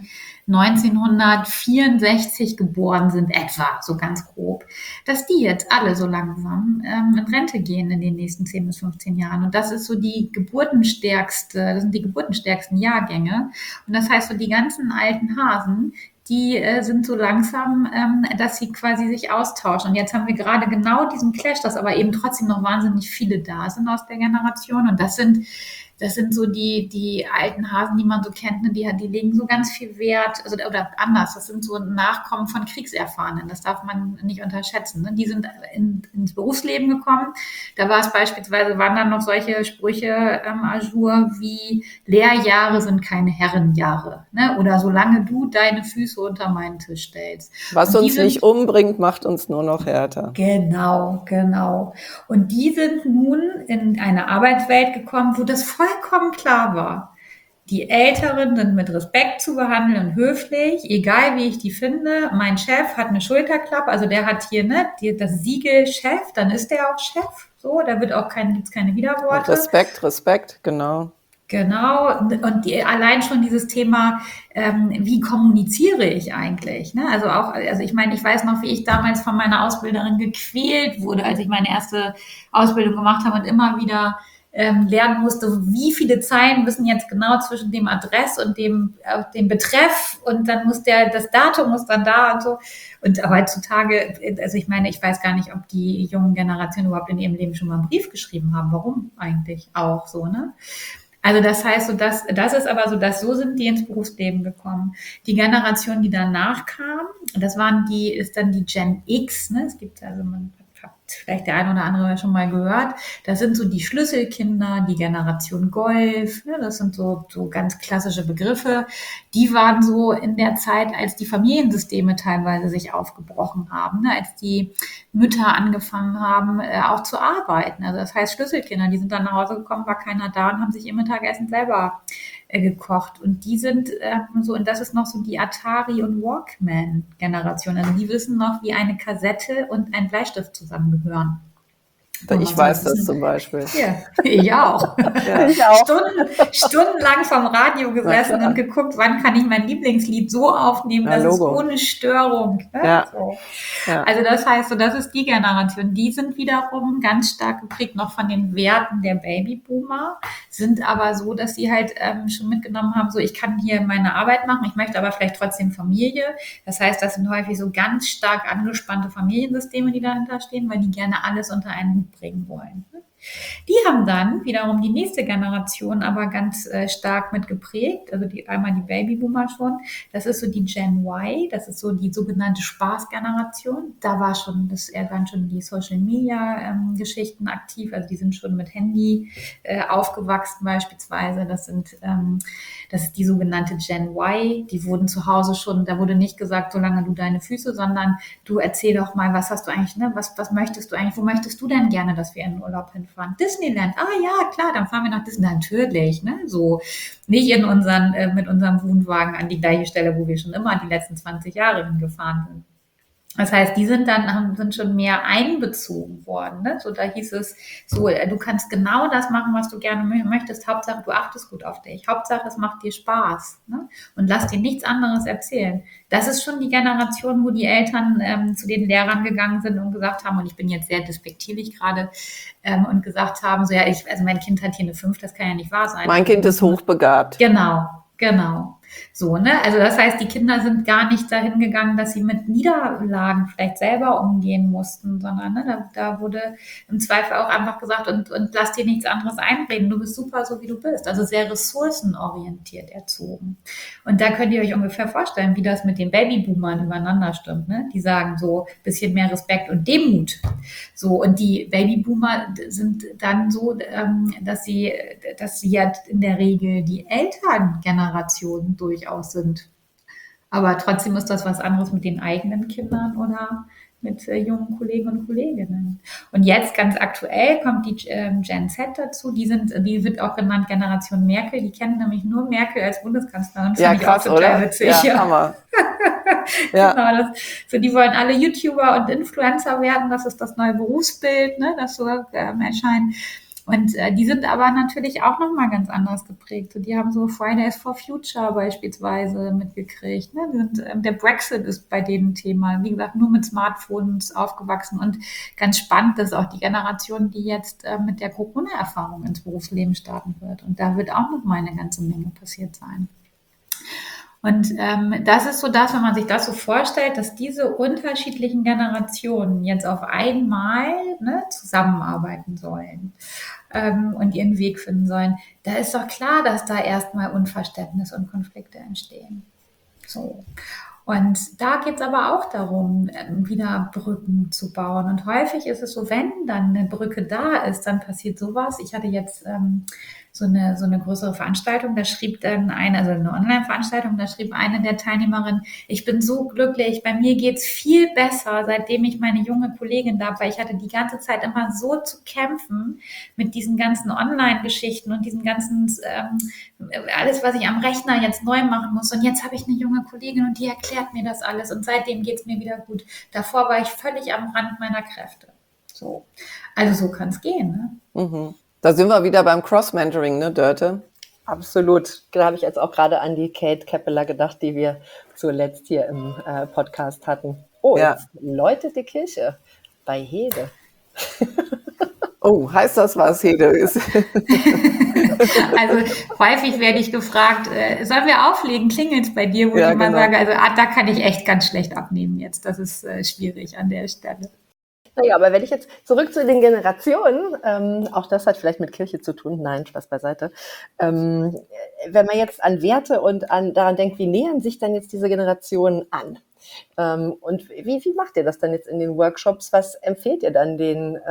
1964 geboren sind, etwa, so ganz grob, dass die jetzt alle so langsam in Rente gehen in den nächsten 10 bis 15 Jahren. Und das ist so das sind die geburtenstärksten Jahrgänge. Und das heißt, so die ganzen alten Hasen, die sind so langsam, dass sie quasi sich austauschen. Und jetzt haben wir gerade genau diesen Clash, dass aber eben trotzdem noch wahnsinnig viele da sind aus der Generation. Und das sind so die alten Hasen, die man so kennt, ne? Die legen so ganz viel Wert, also, oder anders, das sind so Nachkommen von Kriegserfahrenen, das darf man nicht unterschätzen. Ne? Die sind ins Berufsleben gekommen, da war es beispielsweise, waren dann noch solche Sprüche Ajour wie Lehrjahre sind keine Herrenjahre, ne? Oder solange du deine Füße unter meinen Tisch stellst. Was uns nicht umbringt, macht uns nur noch härter. Genau. Und die sind nun in eine Arbeitswelt gekommen, wo das vollkommen klar war. Die Älteren sind mit Respekt zu behandeln und höflich, egal wie ich die finde. Mein Chef hat eine Schulterklappe, also der hat hier das Siegel Chef, dann ist der auch Chef. So, da wird auch gibt's keine Widerworte. Und Respekt, genau. Genau, und allein schon dieses Thema, wie kommuniziere ich eigentlich? Ne? Also ich meine, ich weiß noch, wie ich damals von meiner Ausbilderin gequält wurde, als ich meine erste Ausbildung gemacht habe und immer wieder lernen musste, wie viele Zeilen müssen jetzt genau zwischen dem Adress und dem Betreff und dann das Datum muss dann da und so. Und heutzutage, also ich meine, ich weiß gar nicht, ob die jungen Generationen überhaupt in ihrem Leben schon mal einen Brief geschrieben haben. Warum eigentlich auch so, ne? Also das heißt, so das ist aber so, dass so sind die ins Berufsleben gekommen. Die Generation, die danach kam, ist dann die Gen X, ne? Es gibt also, man vielleicht der eine oder andere schon mal gehört. Das sind so die Schlüsselkinder, die Generation Golf. Ne? Das sind so ganz klassische Begriffe. Die waren so in der Zeit, als die Familiensysteme teilweise sich aufgebrochen haben, ne? Als die Mütter angefangen haben, auch zu arbeiten. Also das heißt Schlüsselkinder, die sind dann nach Hause gekommen, war keiner da und haben sich ihr Mittagessen selber gekocht. Und die sind so, und das ist noch so die Atari- und Walkman-Generation. Also die wissen noch, wie eine Kassette und ein Bleistift zusammengehören. Ich weiß das zum Beispiel. Ja, ich auch. Ja. Ich auch. Stundenlang vom Radio gesessen und geguckt, wann kann ich mein Lieblingslied so aufnehmen, dass es ohne Störung. Ne? Ja. So. Ja. Also das heißt, so, das ist die Generation. Die sind wiederum ganz stark geprägt noch von den Werten der Babyboomer, sind aber so, dass sie halt schon mitgenommen haben, so ich kann hier meine Arbeit machen, ich möchte aber vielleicht trotzdem Familie. Das heißt, das sind häufig so ganz stark angespannte Familiensysteme, die dahinter stehen, weil die gerne alles unter einen Hut bringen wollen. Die haben dann wiederum die nächste Generation aber ganz stark mit geprägt, also einmal die Babyboomer schon, das ist so die Gen Y, das ist so die sogenannte Spaßgeneration, da waren schon die Social-Media-Geschichten aktiv, also die sind schon mit Handy aufgewachsen beispielsweise, das ist die sogenannte Gen Y, die wurden zu Hause schon, da wurde nicht gesagt, solange du deine Füße, sondern du erzähl doch mal, was hast du eigentlich, ne? Was möchtest du eigentlich, wo möchtest du denn gerne, dass wir in den Urlaub hinfahren? Disneyland, ja, klar, dann fahren wir nach Disneyland, natürlich, ne? So, nicht mit unserem Wohnwagen an die gleiche Stelle, wo wir schon immer die letzten 20 Jahre hingefahren sind. Das heißt, die sind schon mehr einbezogen worden. Ne? So, da hieß es so, du kannst genau das machen, was du gerne möchtest. Hauptsache, du achtest gut auf dich. Hauptsache, es macht dir Spaß. Ne? Und lass dir nichts anderes erzählen. Das ist schon die Generation, wo die Eltern zu den Lehrern gegangen sind und gesagt haben, und ich bin jetzt sehr despektierlich gerade, und gesagt haben, so also mein Kind hat hier eine 5, das kann ja nicht wahr sein. Mein Kind ist hochbegabt. Genau. So, ne? Also das heißt, die Kinder sind gar nicht dahin gegangen, dass sie mit Niederlagen vielleicht selber umgehen mussten, sondern ne, da wurde im Zweifel auch einfach gesagt, und lass dir nichts anderes einreden, du bist super, so wie du bist. Also sehr ressourcenorientiert erzogen. Und da könnt ihr euch ungefähr vorstellen, wie das mit den Babyboomern übereinander stimmt. Ne? Die sagen so ein bisschen mehr Respekt und Demut. So, und die Babyboomer sind dann so, dass sie ja in der Regel die Elterngeneration durchaus sind. Aber trotzdem ist das was anderes mit den eigenen Kindern oder mit jungen Kollegen und Kolleginnen. Und jetzt ganz aktuell kommt die Gen Z dazu. Die wird auch genannt Generation Merkel. Die kennen nämlich nur Merkel als Bundeskanzlerin. Ja, krass, ich auch total oder? witzig. Ja, Hammer. Ja. Genau, die wollen alle YouTuber und Influencer werden. Das ist das neue Berufsbild, ne, das so erscheint. Und die sind aber natürlich auch nochmal ganz anders geprägt. Die haben so Fridays for Future beispielsweise mitgekriegt. Ne? Der Brexit ist bei denen Thema. Wie gesagt, nur mit Smartphones aufgewachsen. Und ganz spannend ist auch die Generation, die jetzt mit der Corona-Erfahrung ins Berufsleben starten wird. Und da wird auch nochmal eine ganze Menge passiert sein. Und das ist so das, wenn man sich das so vorstellt, dass diese unterschiedlichen Generationen jetzt auf einmal zusammenarbeiten sollen und ihren Weg finden sollen, da ist doch klar, dass da erstmal Unverständnis und Konflikte entstehen. So. Und da geht es aber auch darum, wieder Brücken zu bauen. Und häufig ist es so, wenn dann eine Brücke da ist, dann passiert sowas. Ich hatte jetzt so eine größere Veranstaltung, da schrieb dann also eine Online-Veranstaltung, da schrieb eine der Teilnehmerinnen, ich bin so glücklich, bei mir geht's viel besser, seitdem ich meine junge Kollegin da habe, weil ich hatte die ganze Zeit immer so zu kämpfen mit diesen ganzen Online-Geschichten und diesen ganzen, alles, was ich am Rechner jetzt neu machen muss. Und jetzt habe ich eine junge Kollegin und die erklärt mir das alles und seitdem geht's mir wieder gut. Davor war ich völlig am Rand meiner Kräfte. So. Also so kann es gehen, ne? Mhm. Da sind wir wieder beim Cross-Mentoring, ne, Dörte? Absolut. Da habe ich jetzt auch gerade an die Kate Keppeler gedacht, die wir zuletzt hier im Podcast hatten. Oh, Ja. Jetzt läutet die Kirche bei Hede. Oh, heißt das was, Hede? Also häufig werde ich gefragt, sollen wir auflegen, klingelt's bei dir, wo ich immer sage, also da kann ich echt ganz schlecht abnehmen jetzt. Das ist schwierig an der Stelle. Naja, aber wenn ich jetzt zurück zu den Generationen, auch das hat vielleicht mit Kirche zu tun, nein, Spaß beiseite. Wenn man jetzt an Werte und daran denkt, wie nähern sich dann jetzt diese Generationen an? Und wie macht ihr das dann jetzt in den Workshops? Was empfehlt ihr dann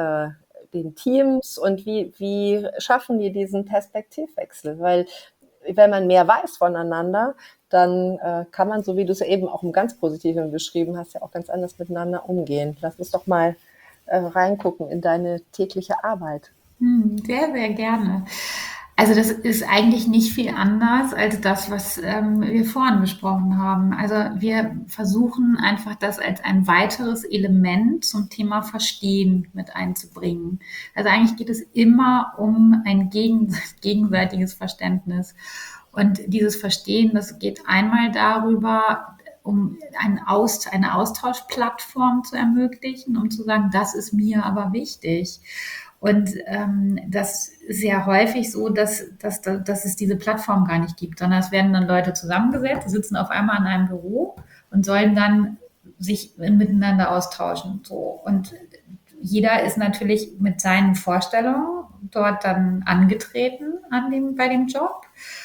den Teams und wie schaffen die diesen Perspektivwechsel? Weil wenn man mehr weiß voneinander, dann kann man, so wie du es ja eben auch im ganz Positiven beschrieben hast, ja auch ganz anders miteinander umgehen. Lass uns doch mal reingucken in deine tägliche Arbeit. Sehr, sehr gerne. Also das ist eigentlich nicht viel anders als das, was wir vorhin besprochen haben. Also wir versuchen einfach das als ein weiteres Element zum Thema Verstehen mit einzubringen. Also eigentlich geht es immer um ein gegenseitiges Verständnis. Und dieses Verstehen, das geht einmal darüber, um eine Austauschplattform zu ermöglichen, um zu sagen, das ist mir aber wichtig. Und das ist ja häufig so, dass es diese Plattform gar nicht gibt, sondern es werden dann Leute zusammengesetzt, die sitzen auf einmal in einem Büro und sollen dann sich miteinander austauschen. So. Und jeder ist natürlich mit seinen Vorstellungen dort dann angetreten bei dem Job.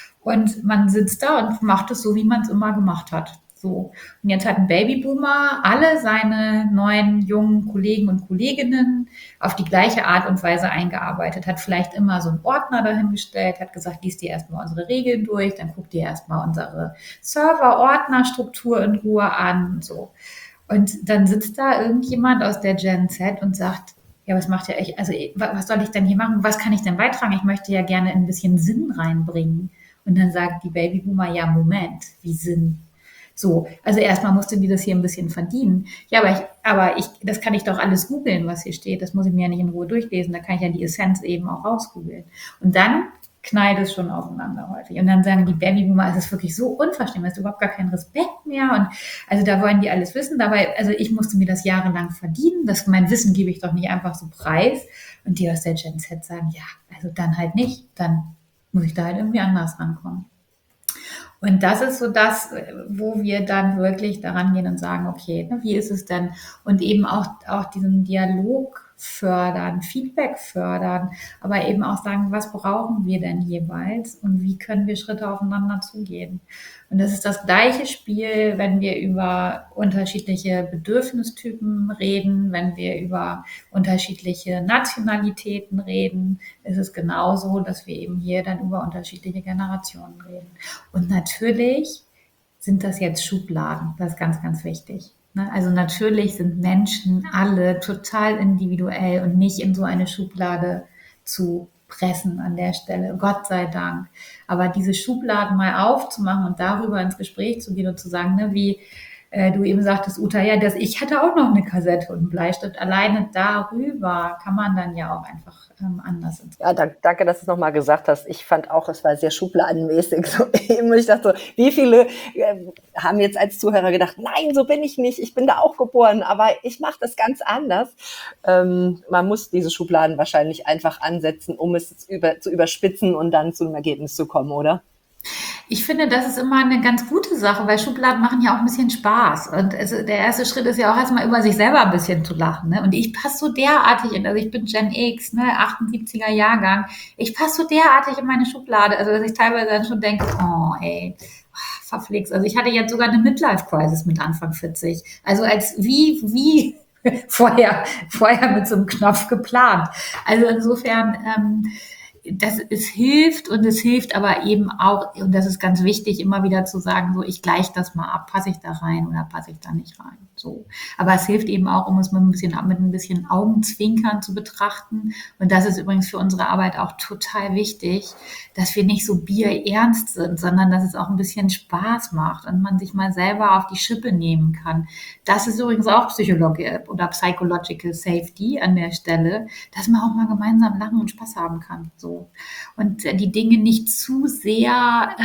Und man sitzt da und macht es so, wie man es immer gemacht hat. So. Und jetzt hat ein Babyboomer alle seine neuen jungen Kollegen und Kolleginnen auf die gleiche Art und Weise eingearbeitet, hat vielleicht immer so einen Ordner dahingestellt, hat gesagt, lies dir erstmal unsere Regeln durch, dann guck dir erstmal unsere Server-Ordnerstruktur in Ruhe an und so. Und dann sitzt da irgendjemand aus der Gen Z und sagt, ja, was macht ihr echt? Also, was soll ich denn hier machen? Was kann ich denn beitragen? Ich möchte ja gerne ein bisschen Sinn reinbringen. Und dann sagt die Babyboomer, ja, Moment, wie Sinn? So, also erstmal musste die das hier ein bisschen verdienen. Ja, das kann ich doch alles googeln, was hier steht. Das muss ich mir ja nicht in Ruhe durchlesen. Da kann ich ja die Essenz eben auch rausgoogeln. Und dann knallt es schon aufeinander häufig. Und dann sagen die Babyboomer, es ist wirklich so unverständlich, es ist überhaupt gar keinen Respekt mehr. Und also da wollen die alles wissen. Dabei, also ich musste mir das jahrelang verdienen. Mein Wissen gebe ich doch nicht einfach so preis. Und die aus der Gen Z sagen, ja, also dann halt nicht. Dann muss ich da halt irgendwie anders rankommen. Und das ist so das, wo wir dann wirklich daran gehen und sagen, okay, wie ist es denn? Und eben auch diesen Dialog fördern, Feedback fördern, aber eben auch sagen, was brauchen wir denn jeweils und wie können wir Schritte aufeinander zugehen? Und das ist das gleiche Spiel, wenn wir über unterschiedliche Bedürfnistypen reden, wenn wir über unterschiedliche Nationalitäten reden, ist es genauso, dass wir eben hier dann über unterschiedliche Generationen reden. Und natürlich sind das jetzt Schubladen, das ist ganz, ganz wichtig. Also natürlich sind Menschen alle total individuell und nicht in so eine Schublade zu pressen an der Stelle, Gott sei Dank. Aber diese Schubladen mal aufzumachen und darüber ins Gespräch zu gehen und zu sagen, wie du eben sagtest, Uta, ja, ich hatte auch noch eine Kassette und einen Bleistift. Alleine darüber kann man dann ja auch einfach anders. Ja, danke, dass du es nochmal gesagt hast. Ich fand auch, es war sehr schubladenmäßig. So eben, ich dachte so, wie viele haben jetzt als Zuhörer gedacht, nein, so bin ich nicht, ich bin da auch geboren, aber ich mache das ganz anders. Man muss diese Schubladen wahrscheinlich einfach ansetzen, um es zu überspitzen und dann zu einem Ergebnis zu kommen, oder? Ich finde, das ist immer eine ganz gute Sache, weil Schubladen machen ja auch ein bisschen Spaß. Und der erste Schritt ist ja auch erstmal über sich selber ein bisschen zu lachen. Ne? Und ich passe so derartig in, also ich bin Gen X, ne, 78er Jahrgang. Ich passe so derartig in meine Schublade, also dass ich teilweise dann schon denke, oh ey, verflixt. Also ich hatte jetzt sogar eine Midlife-Crisis mit Anfang 40. Also als wie vorher mit so einem Knopf geplant. Also insofern, es hilft aber eben auch, und das ist ganz wichtig, immer wieder zu sagen, so, ich gleiche das mal ab, passe ich da rein oder passe ich da nicht rein, so. Aber es hilft eben auch, um es mit ein bisschen Augenzwinkern zu betrachten. Und das ist übrigens für unsere Arbeit auch total wichtig, dass wir nicht so bierernst sind, sondern dass es auch ein bisschen Spaß macht und man sich mal selber auf die Schippe nehmen kann. Das ist übrigens auch Psychologie oder Psychological Safety an der Stelle, dass man auch mal gemeinsam lachen und Spaß haben kann, so. Und die Dinge nicht zu sehr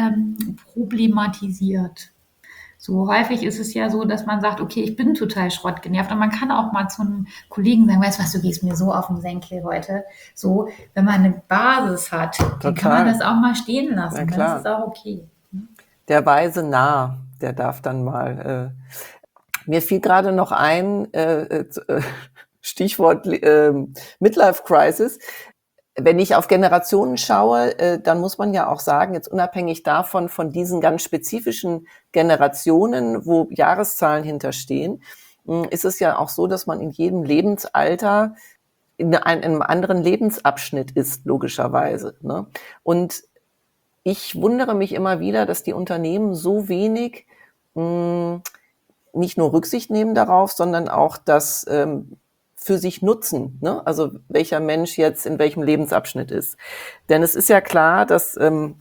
problematisiert. So häufig ist es ja so, dass man sagt, okay, ich bin total schrottgenervt. Und man kann auch mal zu einem Kollegen sagen, weißt du was, du gehst mir so auf den Senkel heute. So, wenn man eine Basis hat, dann kann man das auch mal stehen lassen. Das ist auch okay. Der weise Narr, der darf dann mal. Mir fiel gerade noch ein, Stichwort Midlife Crisis. wenn ich auf Generationen schaue, dann muss man ja auch sagen, jetzt unabhängig davon, von diesen ganz spezifischen Generationen, wo Jahreszahlen hinterstehen, ist es ja auch so, dass man in jedem Lebensalter in einem anderen Lebensabschnitt ist, logischerweise, ne? Und ich wundere mich immer wieder, dass die Unternehmen so wenig nicht nur Rücksicht nehmen darauf, sondern auch das für sich nutzen, ne? Also welcher Mensch jetzt in welchem Lebensabschnitt ist. Denn es ist ja klar, dass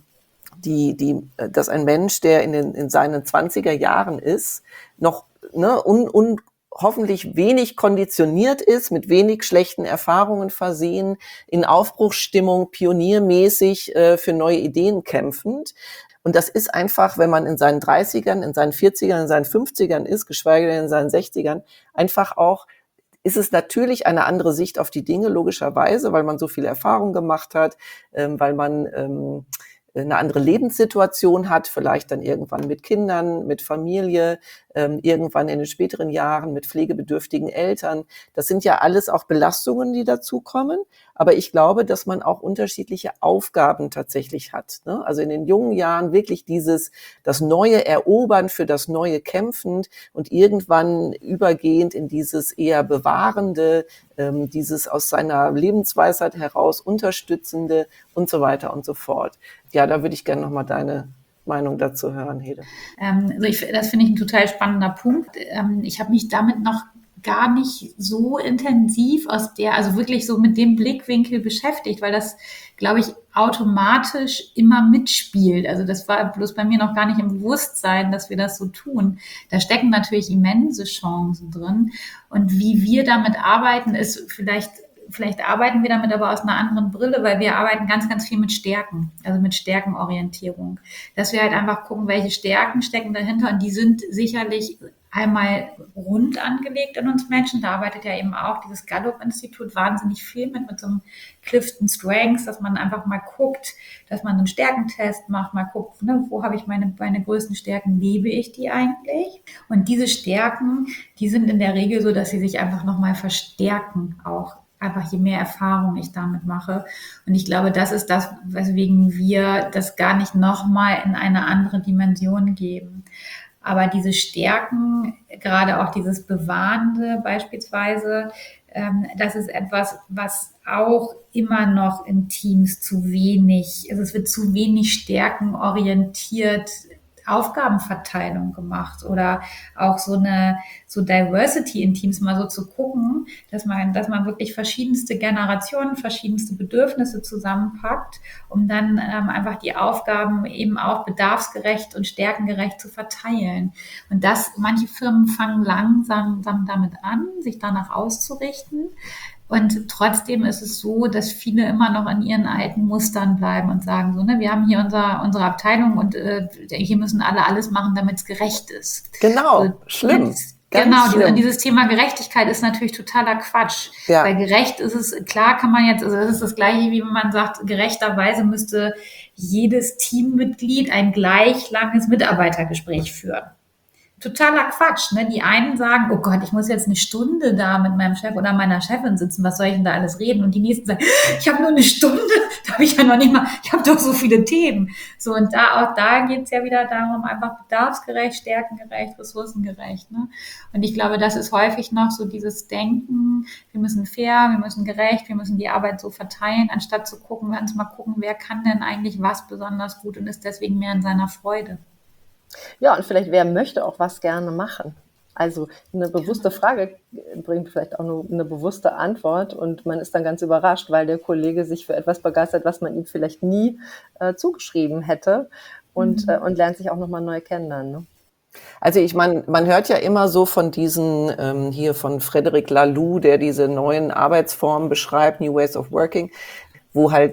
dass ein Mensch, der in seinen 20er Jahren ist, noch ne, hoffentlich wenig konditioniert ist, mit wenig schlechten Erfahrungen versehen, in Aufbruchsstimmung, pioniermäßig für neue Ideen kämpfend. Und das ist einfach, wenn man in seinen 30ern, in seinen 40ern, in seinen 50ern ist, geschweige denn in seinen 60ern, einfach auch, ist es natürlich eine andere Sicht auf die Dinge, logischerweise, weil man so viel Erfahrung gemacht hat, weil man eine andere Lebenssituation hat, vielleicht dann irgendwann mit Kindern, mit Familie, irgendwann in den späteren Jahren mit pflegebedürftigen Eltern. Das sind ja alles auch Belastungen, die dazukommen. Aber ich glaube, dass man auch unterschiedliche Aufgaben tatsächlich hat, ne? Also in den jungen Jahren wirklich das Neue erobern, für das Neue kämpfend und irgendwann übergehend in dieses eher Bewahrende, dieses aus seiner Lebensweisheit heraus Unterstützende und so weiter und so fort. Ja, da würde ich gerne nochmal deine Meinung dazu hören, Hede. Das finde ich ein total spannender Punkt. Ich habe mich damit noch gar nicht so intensiv also wirklich so mit dem Blickwinkel beschäftigt, weil das, glaube ich, automatisch immer mitspielt. Also das war bloß bei mir noch gar nicht im Bewusstsein, dass wir das so tun. Da stecken natürlich immense Chancen drin. Und wie wir damit arbeiten, ist vielleicht arbeiten wir damit aber aus einer anderen Brille, weil wir arbeiten ganz, ganz viel mit Stärken, also mit Stärkenorientierung. Dass wir halt einfach gucken, welche Stärken stecken dahinter und die sind sicherlich einmal rund angelegt in uns Menschen. Da arbeitet ja eben auch dieses Gallup-Institut wahnsinnig viel mit so einem Clifton Strengths, dass man einfach mal guckt, dass man einen Stärkentest macht, mal guckt, ne, wo habe ich meine größten Stärken, lebe ich die eigentlich? Und diese Stärken, die sind in der Regel so, dass sie sich einfach nochmal verstärken auch. Einfach je mehr Erfahrung ich damit mache. Und ich glaube, das ist das, weswegen wir das gar nicht nochmal in eine andere Dimension geben. Aber diese Stärken, gerade auch dieses Bewahrende beispielsweise, das ist etwas, was auch immer noch in Teams zu wenig, also es wird zu wenig stärkenorientiert Aufgabenverteilung gemacht oder auch so Diversity in Teams mal so zu gucken, dass man wirklich verschiedenste Generationen, verschiedenste Bedürfnisse zusammenpackt, um dann einfach die Aufgaben eben auch bedarfsgerecht und stärkengerecht zu verteilen. Und manche Firmen fangen langsam damit an, sich danach auszurichten. Und trotzdem ist es so, dass viele immer noch in ihren alten Mustern bleiben und sagen so, ne, wir haben hier unsere Abteilung und hier müssen alle alles machen, damit es gerecht ist. Genau, so, schlimm. Genau, dieses Thema Gerechtigkeit ist natürlich totaler Quatsch. Ja. Weil gerecht ist es, klar kann man jetzt, also das ist das Gleiche, wie wenn man sagt, gerechterweise müsste jedes Teammitglied ein gleich langes Mitarbeitergespräch führen. Totaler Quatsch, ne? Die einen sagen, oh Gott, ich muss jetzt eine Stunde da mit meinem Chef oder meiner Chefin sitzen, was soll ich denn da alles reden? Und die nächsten sagen, ich habe nur eine Stunde, da habe ich ja noch nicht mal, ich habe doch so viele Themen. So, und auch da geht's ja wieder darum, einfach bedarfsgerecht, stärkengerecht, ressourcengerecht. Ne? Und ich glaube, das ist häufig noch so dieses Denken, wir müssen fair, wir müssen gerecht, wir müssen die Arbeit so verteilen, anstatt zu gucken, wir uns mal gucken, wer kann denn eigentlich was besonders gut und ist deswegen mehr in seiner Freude. Ja, und vielleicht wer möchte auch was gerne machen. Also eine bewusste Frage bringt vielleicht auch eine bewusste Antwort und man ist dann ganz überrascht, weil der Kollege sich für etwas begeistert, was man ihm vielleicht nie zugeschrieben hätte und lernt sich auch nochmal neu kennen dann, ne? Also ich meine, man hört ja immer so von diesen, hier von Frederic Laloux, der diese neuen Arbeitsformen beschreibt, New Ways of Working, wo halt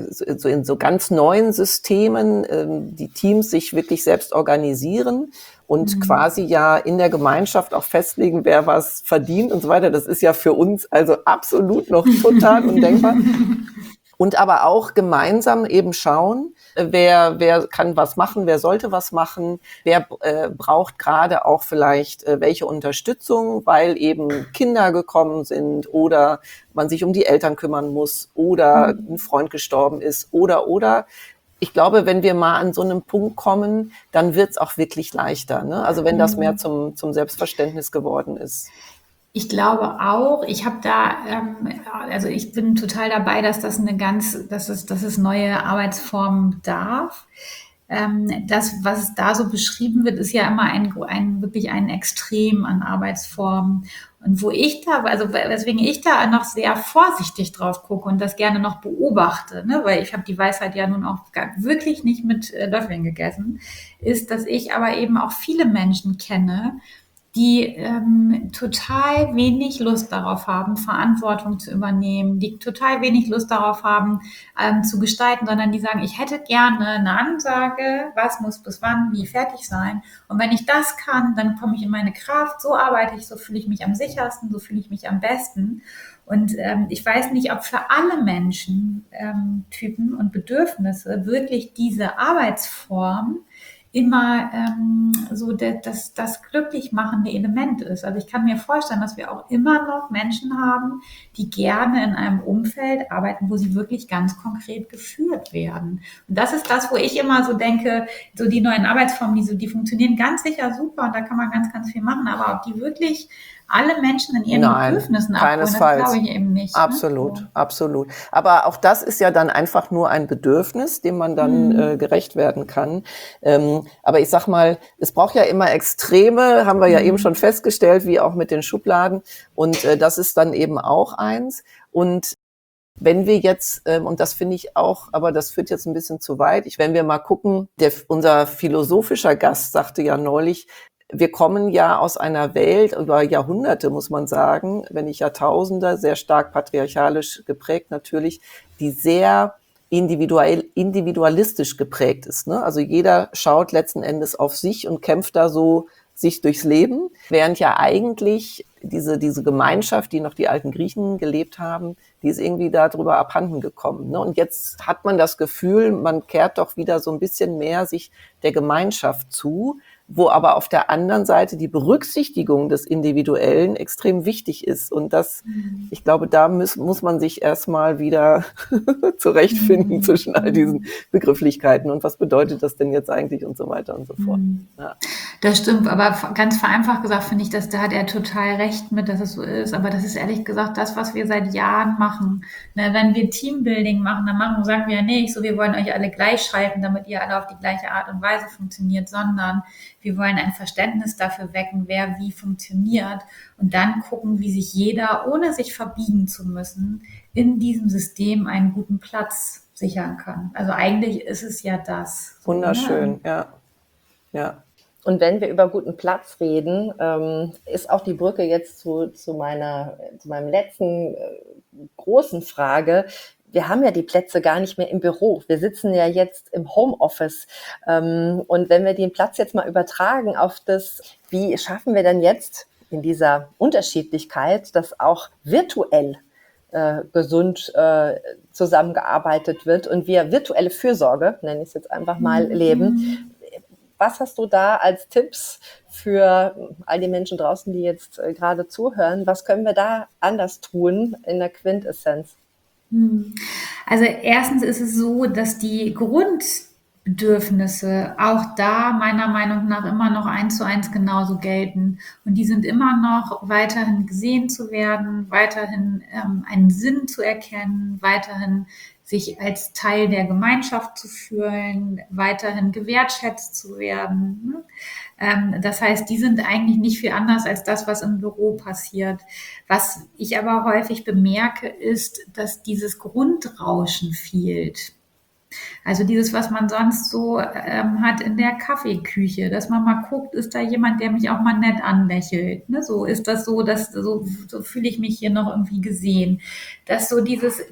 so in so ganz neuen Systemen die Teams sich wirklich selbst organisieren und quasi ja in der Gemeinschaft auch festlegen, wer was verdient und so weiter. Das ist ja für uns also absolut noch total undenkbar. Und aber auch gemeinsam eben schauen, wer kann was machen, wer sollte was machen, wer braucht gerade auch vielleicht welche Unterstützung, weil eben Kinder gekommen sind oder man sich um die Eltern kümmern muss oder ein Freund gestorben ist oder. Ich glaube, wenn wir mal an so einem Punkt kommen, dann wird's auch wirklich leichter, ne? Also wenn das mehr zum Selbstverständnis geworden ist. Ich glaube auch, ich habe da, also ich bin total dabei, dass dass es neue Arbeitsformen darf. Das, was da so beschrieben wird, ist ja immer wirklich ein Extrem an Arbeitsformen. Und weswegen ich da noch sehr vorsichtig drauf gucke und das gerne noch beobachte, ne, weil ich habe die Weisheit ja nun auch wirklich nicht mit Löffeln gegessen, ist, dass ich aber eben auch viele Menschen kenne, die total wenig Lust darauf haben, Verantwortung zu übernehmen, die total wenig Lust darauf haben, zu gestalten, sondern die sagen, ich hätte gerne eine Ansage, was muss bis wann, wie fertig sein. Und wenn ich das kann, dann komme ich in meine Kraft, so arbeite ich, so fühle ich mich am sichersten, so fühle ich mich am besten. Und ich weiß nicht, ob für alle Menschen, Typen und Bedürfnisse wirklich diese Arbeitsform immer so das glücklich machende Element ist. Also ich kann mir vorstellen, dass wir auch immer noch Menschen haben, die gerne in einem Umfeld arbeiten, wo sie wirklich ganz konkret geführt werden. Und das ist das, wo ich immer so denke, so die neuen Arbeitsformen, die funktionieren ganz sicher super und da kann man ganz, ganz viel machen, aber ob die wirklich alle Menschen in ihren Bedürfnissen abholen, das glaube ich eben nicht. Absolut, ne? absolut. Aber auch das ist ja dann einfach nur ein Bedürfnis, dem man dann gerecht werden kann. Aber ich sag mal, es braucht ja immer Extreme, haben wir ja eben schon festgestellt, wie auch mit den Schubladen. Und das ist dann eben auch eins. Und wenn wir jetzt, und das finde ich auch, aber das führt jetzt ein bisschen zu weit, wenn wir mal gucken, unser philosophischer Gast sagte ja neulich, wir kommen ja aus einer Welt über Jahrhunderte, muss man sagen, wenn nicht Jahrtausende, sehr stark patriarchalisch geprägt natürlich, die sehr individualistisch geprägt ist, ne? Also jeder schaut letzten Endes auf sich und kämpft da so sich durchs Leben, während ja eigentlich diese Gemeinschaft, die noch die alten Griechen gelebt haben, die ist irgendwie darüber abhanden gekommen, ne? Und jetzt hat man das Gefühl, man kehrt doch wieder so ein bisschen mehr sich der Gemeinschaft zu, wo aber auf der anderen Seite die Berücksichtigung des Individuellen extrem wichtig ist. Und das, ich glaube, da muss man sich erstmal wieder zurechtfinden zwischen all diesen Begrifflichkeiten und was bedeutet das denn jetzt eigentlich und so weiter und so fort. Ja. Das stimmt, aber ganz vereinfacht gesagt finde ich, da hat er total recht mit, dass es so ist. Aber das ist ehrlich gesagt das, was wir seit Jahren machen. Ne, wenn wir Teambuilding machen, sagen wir ja nicht, so wir wollen euch alle gleich schalten, damit ihr alle auf die gleiche Art und Weise funktioniert, sondern wir wollen ein Verständnis dafür wecken, wer wie funktioniert und dann gucken, wie sich jeder, ohne sich verbiegen zu müssen, in diesem System einen guten Platz sichern kann. Also eigentlich ist es ja das. Wunderschön, ja. Ja. Und wenn wir über guten Platz reden, ist auch die Brücke jetzt zu meinem letzten großen Frage. Wir haben ja die Plätze gar nicht mehr im Büro. Wir sitzen ja jetzt im Homeoffice. Und wenn wir den Platz jetzt mal übertragen auf das, wie schaffen wir denn jetzt in dieser Unterschiedlichkeit, dass auch virtuell gesund zusammengearbeitet wird und wir virtuelle Fürsorge, nenne ich es jetzt einfach mal, leben. Was hast du da als Tipps für all die Menschen draußen, die jetzt gerade zuhören? Was können wir da anders tun in der Quintessenz? Also erstens ist es so, dass die Grundbedürfnisse auch da meiner Meinung nach immer noch 1:1 genauso gelten. Und die sind immer noch weiterhin gesehen zu werden, weiterhin einen Sinn zu erkennen, weiterhin sich als Teil der Gemeinschaft zu fühlen, weiterhin gewertschätzt zu werden. Das heißt, die sind eigentlich nicht viel anders als das, was im Büro passiert. Was ich aber häufig bemerke, ist, dass dieses Grundrauschen fehlt. Also dieses, was man sonst so hat in der Kaffeeküche, dass man mal guckt, ist da jemand, der mich auch mal nett anlächelt. Ne? So ist das so, dass so fühle ich mich hier noch irgendwie gesehen. Dass so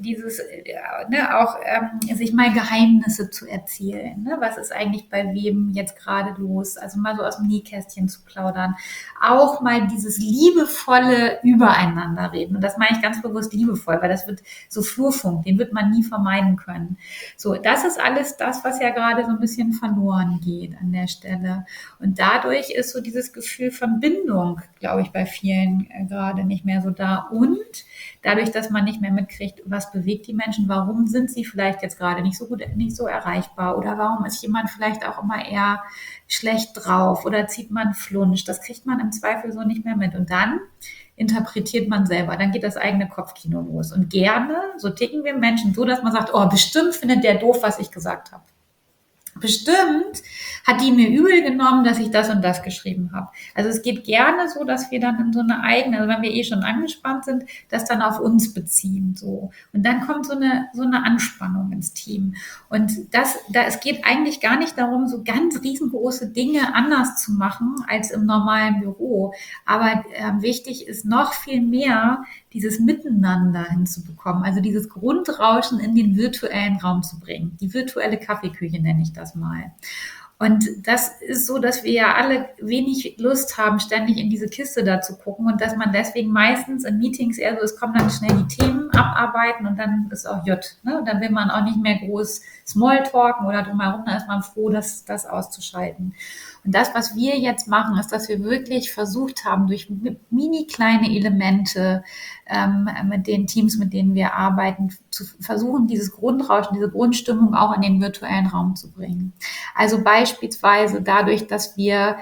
ne, auch sich mal Geheimnisse zu erzählen. Ne? Was ist eigentlich bei wem jetzt gerade los? Also mal so aus dem Nähkästchen zu plaudern. Auch mal dieses liebevolle Übereinander reden. Und das meine ich ganz bewusst liebevoll, weil das wird so Flurfunk, den wird man nie vermeiden können. So, das ist alles das, was ja gerade so ein bisschen verloren geht an der Stelle. Und dadurch ist so dieses Gefühl von Bindung, glaube ich, bei vielen gerade nicht mehr so da. Und dadurch, dass man nicht mehr mitkriegt, was bewegt die Menschen, warum sind sie vielleicht jetzt gerade nicht so gut, nicht so erreichbar oder warum ist jemand vielleicht auch immer eher schlecht drauf oder zieht man Flunsch, das kriegt man im Zweifel so nicht mehr mit. Und dann interpretiert man selber. Dann geht das eigene Kopfkino los. Und gerne, so ticken wir Menschen so, dass man sagt, oh, bestimmt findet der doof, was ich gesagt habe. Bestimmt hat die mir übel genommen, dass ich das und das geschrieben habe. Also es geht gerne so, dass wir dann in so eine eigene, also wenn wir schon angespannt sind, das dann auf uns beziehen, so. Und dann kommt so eine Anspannung ins Team. Und es geht eigentlich gar nicht darum, so ganz riesengroße Dinge anders zu machen als im normalen Büro. Aber wichtig ist noch viel mehr, dieses Miteinander hinzubekommen, also dieses Grundrauschen in den virtuellen Raum zu bringen. Die virtuelle Kaffeeküche nenne ich das mal. Und das ist so, dass wir ja alle wenig Lust haben, ständig in diese Kiste da zu gucken und dass man deswegen meistens in Meetings eher so, es kommen dann schnell die Themen abarbeiten und dann ist auch Jut. Ne? Und dann will man auch nicht mehr groß Smalltalken oder drumherum, dann ist man froh, das auszuschalten. Und das, was wir jetzt machen, ist, dass wir wirklich versucht haben, durch mini kleine Elemente mit den Teams, mit denen wir arbeiten, zu versuchen, dieses Grundrauschen, diese Grundstimmung auch in den virtuellen Raum zu bringen. Also beispielsweise dadurch, dass wir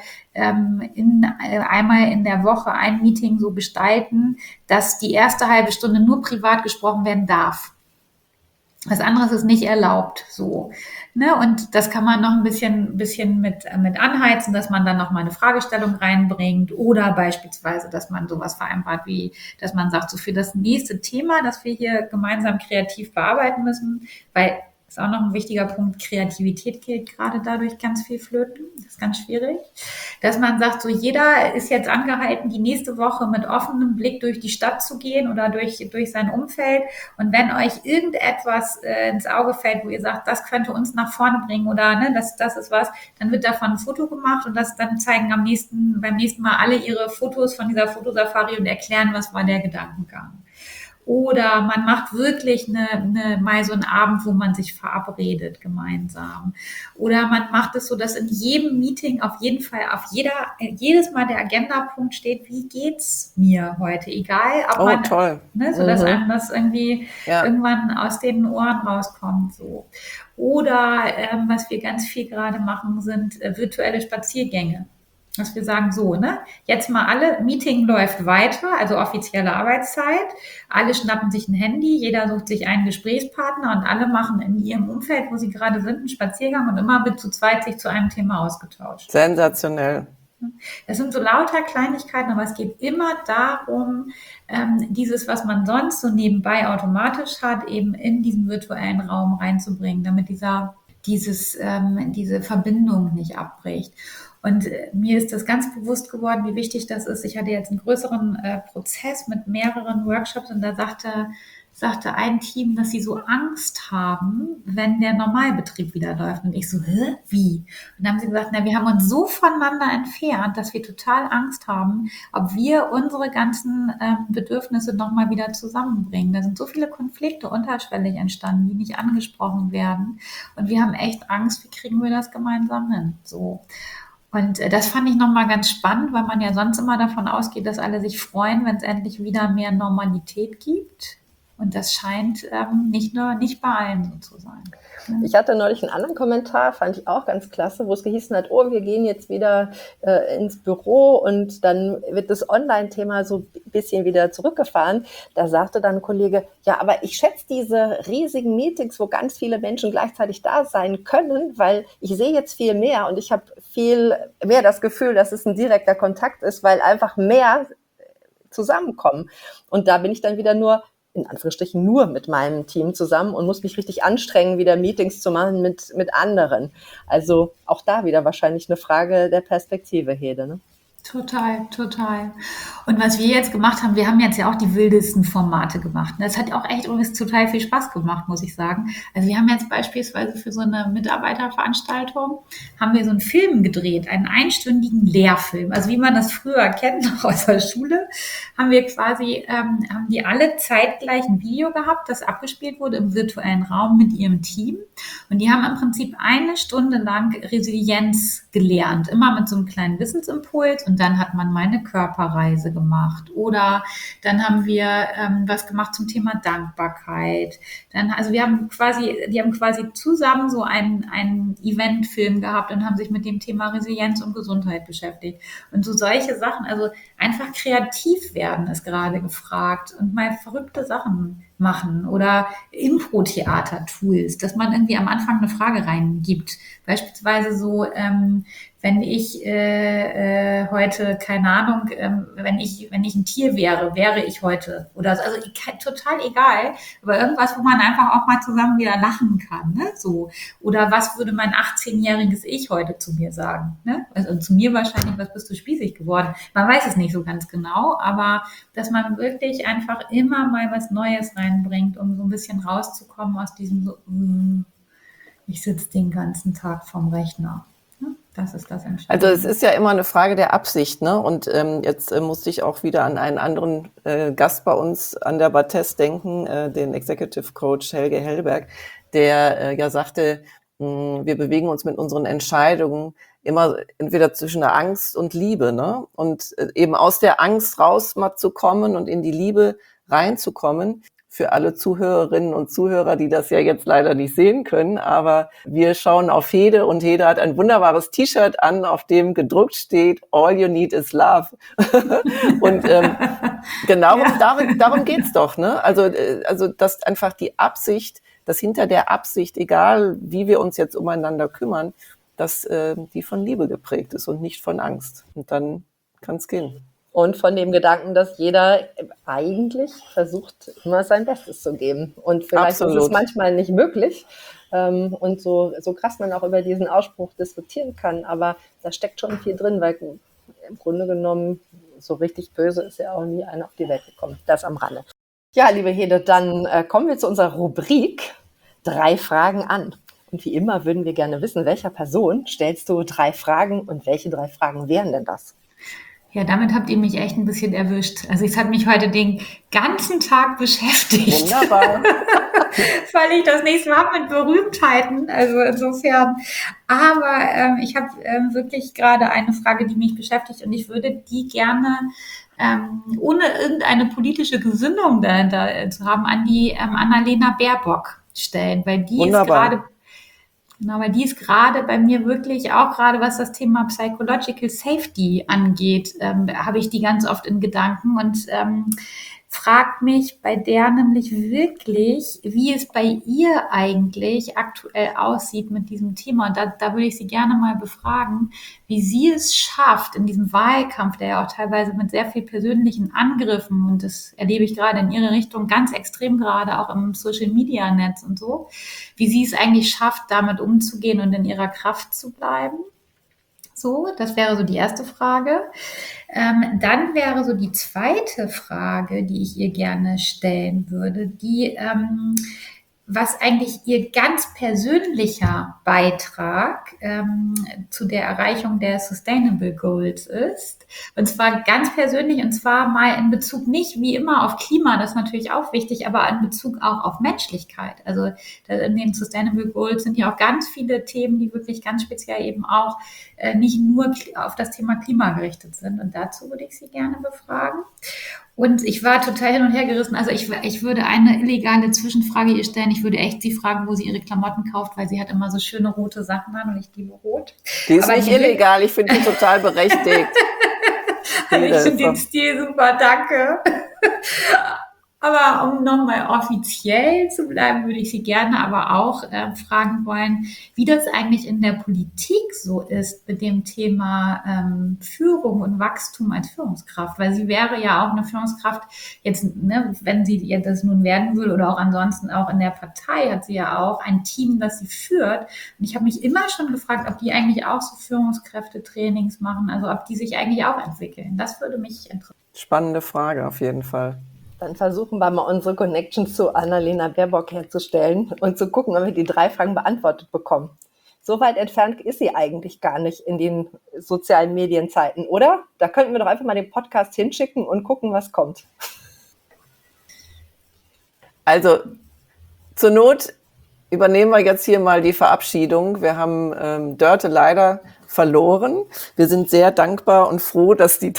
einmal in der Woche ein Meeting so gestalten, dass die erste halbe Stunde nur privat gesprochen werden darf. Was anderes ist nicht erlaubt, so. Ne? Und das kann man noch ein bisschen mit anheizen, dass man dann noch mal eine Fragestellung reinbringt oder beispielsweise, dass man sowas vereinbart wie, dass man sagt, so für das nächste Thema, das wir hier gemeinsam kreativ bearbeiten müssen, weil ist auch noch ein wichtiger Punkt. Kreativität geht gerade dadurch ganz viel flöten. Das ist ganz schwierig. Dass man sagt, so jeder ist jetzt angehalten, die nächste Woche mit offenem Blick durch die Stadt zu gehen oder durch sein Umfeld. Und wenn euch irgendetwas ins Auge fällt, wo ihr sagt, das könnte uns nach vorne bringen oder ne, das ist was, dann wird davon ein Foto gemacht und das dann zeigen beim nächsten Mal alle ihre Fotos von dieser Fotosafari und erklären, was war der Gedankengang. Oder man macht wirklich mal so einen Abend, wo man sich verabredet gemeinsam. Oder man macht es so, dass in jedem Meeting auf jeden Fall jedes Mal der Agendapunkt steht, wie geht's mir heute? Egal, ob man, toll. Ne, so dass einem das irgendwie irgendwann aus den Ohren rauskommt, so. Oder, was wir ganz viel gerade machen, sind virtuelle Spaziergänge. Dass wir sagen, so, ne, jetzt mal alle, Meeting läuft weiter, also offizielle Arbeitszeit, alle schnappen sich ein Handy, jeder sucht sich einen Gesprächspartner und alle machen in ihrem Umfeld, wo sie gerade sind, einen Spaziergang und immer wird zu zweit sich zu einem Thema ausgetauscht. Sensationell. Das sind so lauter Kleinigkeiten, aber es geht immer darum, dieses, was man sonst so nebenbei automatisch hat, eben in diesen virtuellen Raum reinzubringen, damit diese Verbindung nicht abbricht. Und mir ist das ganz bewusst geworden, wie wichtig das ist. Ich hatte jetzt einen größeren Prozess mit mehreren Workshops und da sagte ein Team, dass sie so Angst haben, wenn der Normalbetrieb wieder läuft. Und ich so, hä, wie? Und dann haben sie gesagt, na, wir haben uns so voneinander entfernt, dass wir total Angst haben, ob wir unsere ganzen Bedürfnisse nochmal wieder zusammenbringen. Da sind so viele Konflikte unterschwellig entstanden, die nicht angesprochen werden. Und wir haben echt Angst, wie kriegen wir das gemeinsam hin? So. Und das fand ich nochmal ganz spannend, weil man ja sonst immer davon ausgeht, dass alle sich freuen, wenn es endlich wieder mehr Normalität gibt. Und das scheint nicht bei allen so zu sein. Ich hatte neulich einen anderen Kommentar, fand ich auch ganz klasse, wo es gehießen hat, oh, wir gehen jetzt wieder ins Büro und dann wird das Online-Thema so ein bisschen wieder zurückgefahren. Da sagte dann ein Kollege, ja, aber ich schätze diese riesigen Meetings, wo ganz viele Menschen gleichzeitig da sein können, weil ich sehe jetzt viel mehr und ich habe viel mehr das Gefühl, dass es ein direkter Kontakt ist, weil einfach mehr zusammenkommen. Und da bin ich dann wieder nur, in Anführungsstrichen nur mit meinem Team zusammen und muss mich richtig anstrengen, wieder Meetings zu machen mit anderen. Also auch da wieder wahrscheinlich eine Frage der Perspektive, Hede, ne? Total, total. Und was wir jetzt gemacht haben, wir haben jetzt ja auch die wildesten Formate gemacht. Das hat auch echt übrigens total viel Spaß gemacht, muss ich sagen. Also wir haben jetzt beispielsweise für so eine Mitarbeiterveranstaltung, haben wir so einen Film gedreht, einen einstündigen Lehrfilm. Also wie man das früher kennt, noch aus der Schule, haben wir quasi, haben die alle zeitgleich ein Video gehabt, das abgespielt wurde im virtuellen Raum mit ihrem Team. Und die haben im Prinzip 1 Stunde lang Resilienz gelernt, immer mit so einem kleinenWissensimpuls. Und dann hat man mal eine Körperreise gemacht. Oder dann haben wir was gemacht zum Thema Dankbarkeit. Also die haben quasi zusammen so einen Eventfilm gehabt und haben sich mit dem Thema Resilienz und Gesundheit beschäftigt. Und so solche Sachen, also einfach kreativ werden ist gerade gefragt und mal verrückte Sachen machen oder Impro-Theater-Tools, dass man irgendwie am Anfang eine Frage reingibt. Beispielsweise so, wenn ich heute, keine Ahnung, wenn ich ein Tier wäre ich heute oder so. Also total egal, aber irgendwas, wo man einfach auch mal zusammen wieder lachen kann, ne? So. Oder was würde mein 18-jähriges Ich heute zu mir sagen, ne? Also zu mir wahrscheinlich, was bist du spießig geworden? Man weiß es nicht so ganz genau, aber dass man wirklich einfach immer mal was Neues reinbringt, um so ein bisschen rauszukommen aus diesem so, ich sitze den ganzen Tag vorm Rechner. Das ist das Entscheidende. Also es ist ja immer eine Frage der Absicht, ne? Und jetzt musste ich auch wieder an einen anderen Gast bei uns an der Battest denken, den Executive Coach Helge Hellberg, der ja sagte, wir bewegen uns mit unseren Entscheidungen immer entweder zwischen der Angst und Liebe, ne? Und eben aus der Angst raus mal zu kommen und in die Liebe reinzukommen. Für alle Zuhörerinnen und Zuhörer, die das ja jetzt leider nicht sehen können, aber wir schauen auf Hede und Hede hat ein wunderbares T-Shirt an, auf dem gedruckt steht, All you need is love. Und genau darum geht's doch, ne? Also dass einfach die Absicht, dass hinter der Absicht, egal wie wir uns jetzt umeinander kümmern, dass die von Liebe geprägt ist und nicht von Angst. Und dann kann's gehen. Und von dem Gedanken, dass jeder eigentlich versucht, immer sein Bestes zu geben. Und vielleicht ist es manchmal nicht möglich. Und so krass man auch über diesen Ausspruch diskutieren kann. Aber da steckt schon viel drin, weil im Grunde genommen so richtig böse ist ja auch nie einer auf die Welt gekommen. Das am Rande. Ja, liebe Hede, dann kommen wir zu unserer Rubrik 3 Fragen an. Und wie immer würden wir gerne wissen, welcher Person stellst du 3 Fragen und welche 3 Fragen wären denn das? Ja, damit habt ihr mich echt ein bisschen erwischt. Also es hat mich heute den ganzen Tag beschäftigt. Wunderbar. Weil ich das nächste Mal habe mit Berühmtheiten, also insofern. Aber ich habe wirklich gerade eine Frage, die mich beschäftigt und ich würde die gerne, ohne irgendeine politische Gesinnung dahinter zu haben, an die Annalena Baerbock stellen, weil die Wunderbar. ist gerade... Genau, weil die ist gerade bei mir wirklich, auch gerade was das Thema Psychological Safety angeht, habe ich die ganz oft in Gedanken und fragt mich bei der nämlich wirklich, wie es bei ihr eigentlich aktuell aussieht mit diesem Thema. Und da würde ich sie gerne mal befragen, wie sie es schafft in diesem Wahlkampf, der ja auch teilweise mit sehr viel persönlichen Angriffen, und das erlebe ich gerade in ihre Richtung ganz extrem gerade, auch im Social-Media-Netz und so, wie sie es eigentlich schafft, damit umzugehen und in ihrer Kraft zu bleiben. So, das wäre so die erste Frage. Dann wäre so die zweite Frage, die ich ihr gerne stellen würde, die, was eigentlich ihr ganz persönlicher Beitrag zu der Erreichung der Sustainable Goals ist. Und zwar ganz persönlich, und zwar mal in Bezug nicht wie immer auf Klima, das ist natürlich auch wichtig, aber in Bezug auch auf Menschlichkeit. Also in den Sustainable Goals sind ja auch ganz viele Themen, die wirklich ganz speziell eben auch nicht nur auf das Thema Klima gerichtet sind. Und dazu würde ich Sie gerne befragen. Und ich war total hin und her gerissen. Also ich würde eine illegale Zwischenfrage ihr stellen. Ich würde echt sie fragen, wo sie ihre Klamotten kauft, weil sie hat immer so schöne rote Sachen an und ich liebe rot. Die ist aber nicht illegal, ich finde die total berechtigt. Ich finde den Stil super, danke. Aber um nochmal offiziell zu bleiben, würde ich Sie gerne aber auch fragen wollen, wie das eigentlich in der Politik so ist mit dem Thema Führung und Wachstum als Führungskraft. Weil sie wäre ja auch eine Führungskraft, jetzt, ne, wenn sie jetzt das nun werden will oder auch ansonsten auch in der Partei, hat sie ja auch ein Team, das sie führt. Und ich habe mich immer schon gefragt, ob die eigentlich auch so Führungskräfte-Trainings machen, also ob die sich eigentlich auch entwickeln. Das würde mich interessieren. Spannende Frage auf jeden Fall. Dann versuchen wir mal unsere Connection zu Annalena Baerbock herzustellen und zu gucken, ob wir die 3 Fragen beantwortet bekommen. So weit entfernt ist sie eigentlich gar nicht in den sozialen Medienzeiten, oder? Da könnten wir doch einfach mal den Podcast hinschicken und gucken, was kommt. Also zur Not übernehmen wir jetzt hier mal die Verabschiedung. Wir haben Dörte leider verloren. Wir sind sehr dankbar und froh, dass die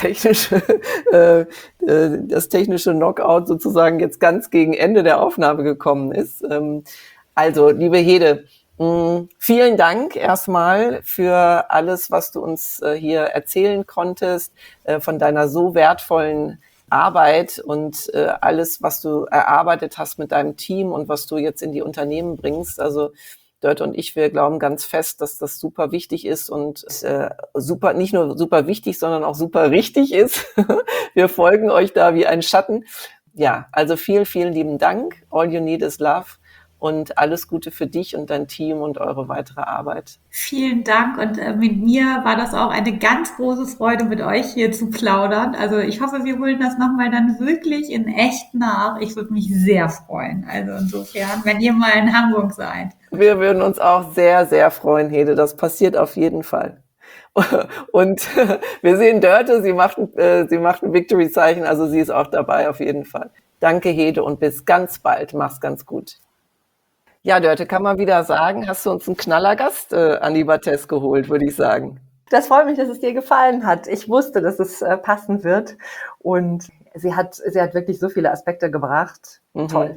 das technische Knockout sozusagen jetzt ganz gegen Ende der Aufnahme gekommen ist. Also, liebe Hede, vielen Dank erstmal für alles, was du uns hier erzählen konntest, von deiner so wertvollen Arbeit und alles, was du erarbeitet hast mit deinem Team und was du jetzt in die Unternehmen bringst. Also Dörte und ich, wir glauben ganz fest, dass das super wichtig ist und super, nicht nur super wichtig, sondern auch super richtig ist. Wir folgen euch da wie ein Schatten. Ja, also vielen, vielen lieben Dank. All you need is love. Und alles Gute für dich und dein Team und eure weitere Arbeit. Vielen Dank und mit mir war das auch eine ganz große Freude, mit euch hier zu plaudern. Also ich hoffe, wir holen das nochmal dann wirklich in echt nach. Ich würde mich sehr freuen. Also insofern, wenn ihr mal in Hamburg seid. Wir würden uns auch sehr, sehr freuen, Hede. Das passiert auf jeden Fall. Und wir sehen Dörte, sie macht ein Victory-Zeichen, also sie ist auch dabei auf jeden Fall. Danke, Hede, und bis ganz bald. Mach's ganz gut. Ja, Dörte, kann man wieder sagen, hast du uns einen Knallergast an die Bates geholt, würde ich sagen. Das freut mich, dass es dir gefallen hat. Ich wusste, dass es passen wird. Und sie hat wirklich so viele Aspekte gebracht. Toll.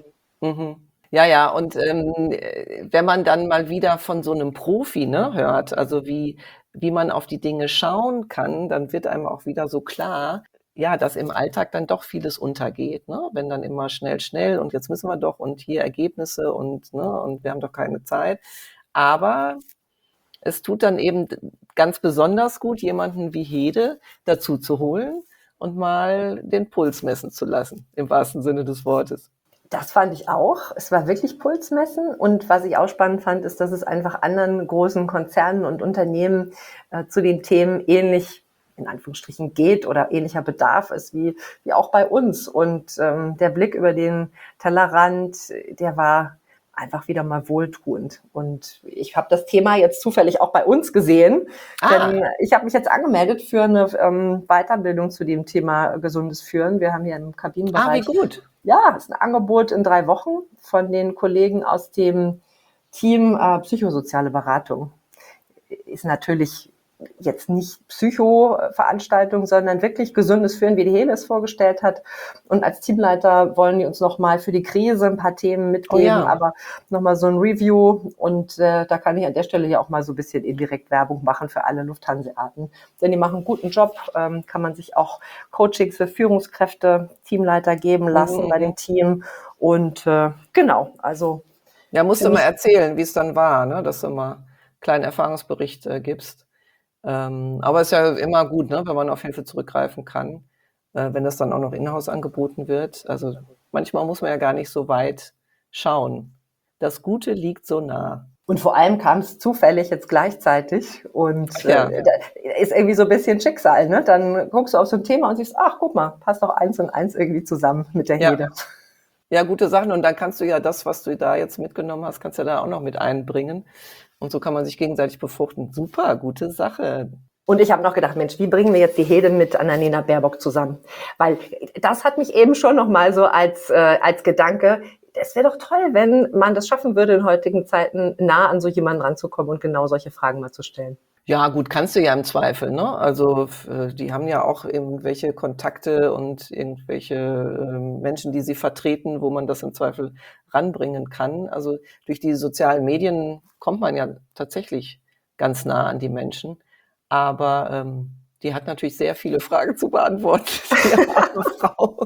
Ja, und wenn man dann mal wieder von so einem Profi hört, also wie man auf die Dinge schauen kann, dann wird einem auch wieder so klar, ja, dass im Alltag dann doch vieles untergeht, ne? Wenn dann immer schnell und jetzt müssen wir doch und hier Ergebnisse und wir haben doch keine Zeit. Aber es tut dann eben ganz besonders gut, jemanden wie Hede dazu zu holen und mal den Puls messen zu lassen, im wahrsten Sinne des Wortes. Das fand ich auch. Es war wirklich Pulsmessen. Und was ich auch spannend fand, ist, dass es einfach anderen großen Konzernen und Unternehmen zu den Themen ähnlich in Anführungsstrichen geht oder ähnlicher Bedarf ist wie auch bei uns. Und der Blick über den Tellerrand, der war einfach wieder mal wohltuend. Und ich habe das Thema jetzt zufällig auch bei uns gesehen, denn ich habe mich jetzt angemeldet für eine Weiterbildung zu dem Thema gesundes Führen. Wir haben hier im Kabinenbereich. Wie gut. Ja, es ist ein Angebot in 3 Wochen von den Kollegen aus dem Team Psychosoziale Beratung. Ist natürlich jetzt nicht Psycho-Veranstaltung, sondern wirklich gesundes Führen, wie die Hede es vorgestellt hat. Und als Teamleiter wollen die uns nochmal für die Krise ein paar Themen mitgeben, aber nochmal so ein Review. Und da kann ich an der Stelle ja auch mal so ein bisschen indirekt Werbung machen für alle Lufthansa-Arten. Denn die machen einen guten Job, kann man sich auch Coachings für Führungskräfte, Teamleiter geben lassen bei dem Team. Und genau, also... Ja, musst du mal erzählen, wie es dann war, ne? Dass du mal einen kleinen Erfahrungsbericht gibst. Aber es ist ja immer gut, ne, wenn man auf Hilfe zurückgreifen kann, wenn das dann auch noch in-house angeboten wird. Also manchmal muss man ja gar nicht so weit schauen. Das Gute liegt so nah. Und vor allem kam es zufällig jetzt gleichzeitig und ist irgendwie so ein bisschen Schicksal, ne? Dann guckst du auf so ein Thema und siehst, ach, guck mal, passt doch 1 und 1 irgendwie zusammen mit der Hede. Ja, gute Sachen. Und dann kannst du ja das, was du da jetzt mitgenommen hast, kannst du da auch noch mit einbringen. Und so kann man sich gegenseitig befruchten. Super, gute Sache. Und ich habe noch gedacht, Mensch, wie bringen wir jetzt die Hede mit Annalena Baerbock zusammen? Weil das hat mich eben schon noch mal so als Gedanke, es wäre doch toll, wenn man das schaffen würde, in heutigen Zeiten nah an so jemanden ranzukommen und genau solche Fragen mal zu stellen. Ja, gut, kannst du ja im Zweifel, ne? Also die haben ja auch irgendwelche Kontakte und irgendwelche Menschen, die sie vertreten, wo man das im Zweifel ranbringen kann. Also durch die sozialen Medien kommt man ja tatsächlich ganz nah an die Menschen. Aber die hat natürlich sehr viele Fragen zu beantworten, die arme Frau.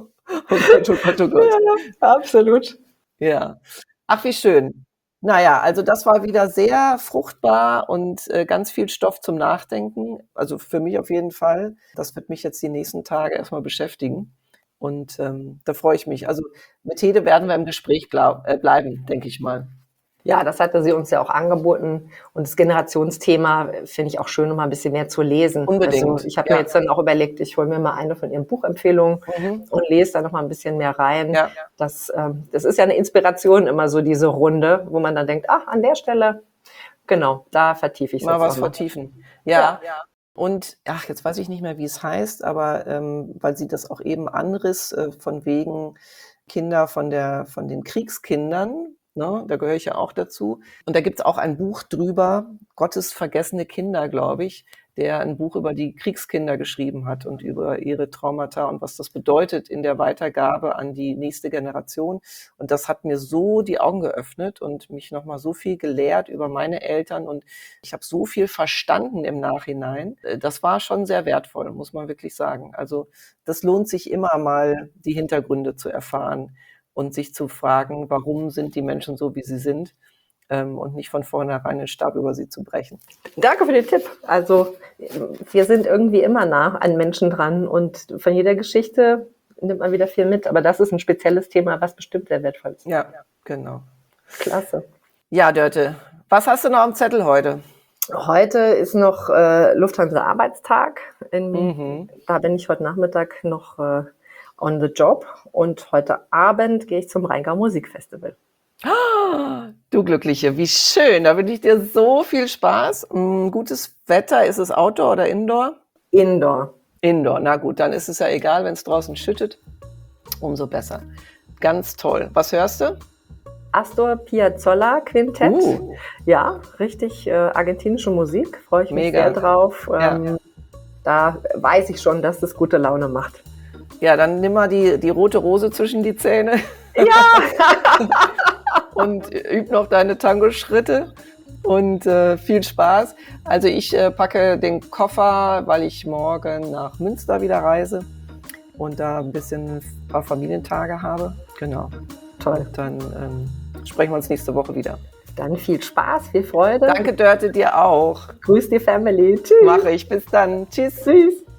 Oh Gott, oh Gott, oh Gott. Ja, absolut. Ja. Ach, wie schön. Naja, also das war wieder sehr fruchtbar und ganz viel Stoff zum Nachdenken. Also für mich auf jeden Fall. Das wird mich jetzt die nächsten Tage erstmal beschäftigen. Und da freue ich mich. Also mit Hede werden wir im Gespräch bleiben, denke ich mal. Ja, das hatte sie uns ja auch angeboten. Und das Generationsthema finde ich auch schön, um mal ein bisschen mehr zu lesen. Unbedingt. Also ich habe mir jetzt dann auch überlegt, ich hole mir mal eine von ihren Buchempfehlungen und lese da noch mal ein bisschen mehr rein. Ja. Das ist ja eine Inspiration immer so, diese Runde, wo man dann denkt, ach, an der Stelle, genau, da vertiefe ich es Mal jetzt was auch noch. vertiefen. Ja. Und ach, jetzt weiß ich nicht mehr, wie es heißt, aber weil sie das auch eben anriss, von wegen Kinder von den Kriegskindern, ne? Da gehöre ich ja auch dazu. Und da gibt's auch ein Buch drüber, Gottes vergessene Kinder, glaube ich, der ein Buch über die Kriegskinder geschrieben hat und über ihre Traumata und was das bedeutet in der Weitergabe an die nächste Generation. Und das hat mir so die Augen geöffnet und mich nochmal so viel gelehrt über meine Eltern. Und ich habe so viel verstanden im Nachhinein. Das war schon sehr wertvoll, muss man wirklich sagen. Also das lohnt sich immer mal, die Hintergründe zu erfahren und sich zu fragen, warum sind die Menschen so, wie sie sind, und nicht von vornherein den Stab über sie zu brechen. Danke für den Tipp. Also wir sind irgendwie immer nah an Menschen dran und von jeder Geschichte nimmt man wieder viel mit. Aber das ist ein spezielles Thema, was bestimmt sehr wertvoll ist. Ja, genau. Klasse. Ja, Dörte, was hast du noch am Zettel heute? Heute ist noch Lufthansa-Arbeitstag. Da bin ich heute Nachmittag noch on the job und heute Abend gehe ich zum Rheingau Musikfestival. Du Glückliche, wie schön. Da wünsche ich dir so viel Spaß. Gutes Wetter. Ist es Outdoor oder Indoor? Indoor. Indoor. Na gut, dann ist es ja egal, wenn es draußen schüttet. Umso besser. Ganz toll. Was hörst du? Astor Piazzolla Quintett. Ja, richtig argentinische Musik. Freue ich mich sehr drauf. Da weiß ich schon, dass es gute Laune macht. Ja, dann nimm mal die rote Rose zwischen die Zähne. Ja! Und üb noch deine Tango-Schritte und viel Spaß. Also ich packe den Koffer, weil ich morgen nach Münster wieder reise und da ein paar Familientage habe. Genau. Toll. Und dann sprechen wir uns nächste Woche wieder. Dann viel Spaß, viel Freude. Danke, Dörte, dir auch. Grüß die Family. Tschüss. Mache ich. Bis dann. Tschüss. Tschüss.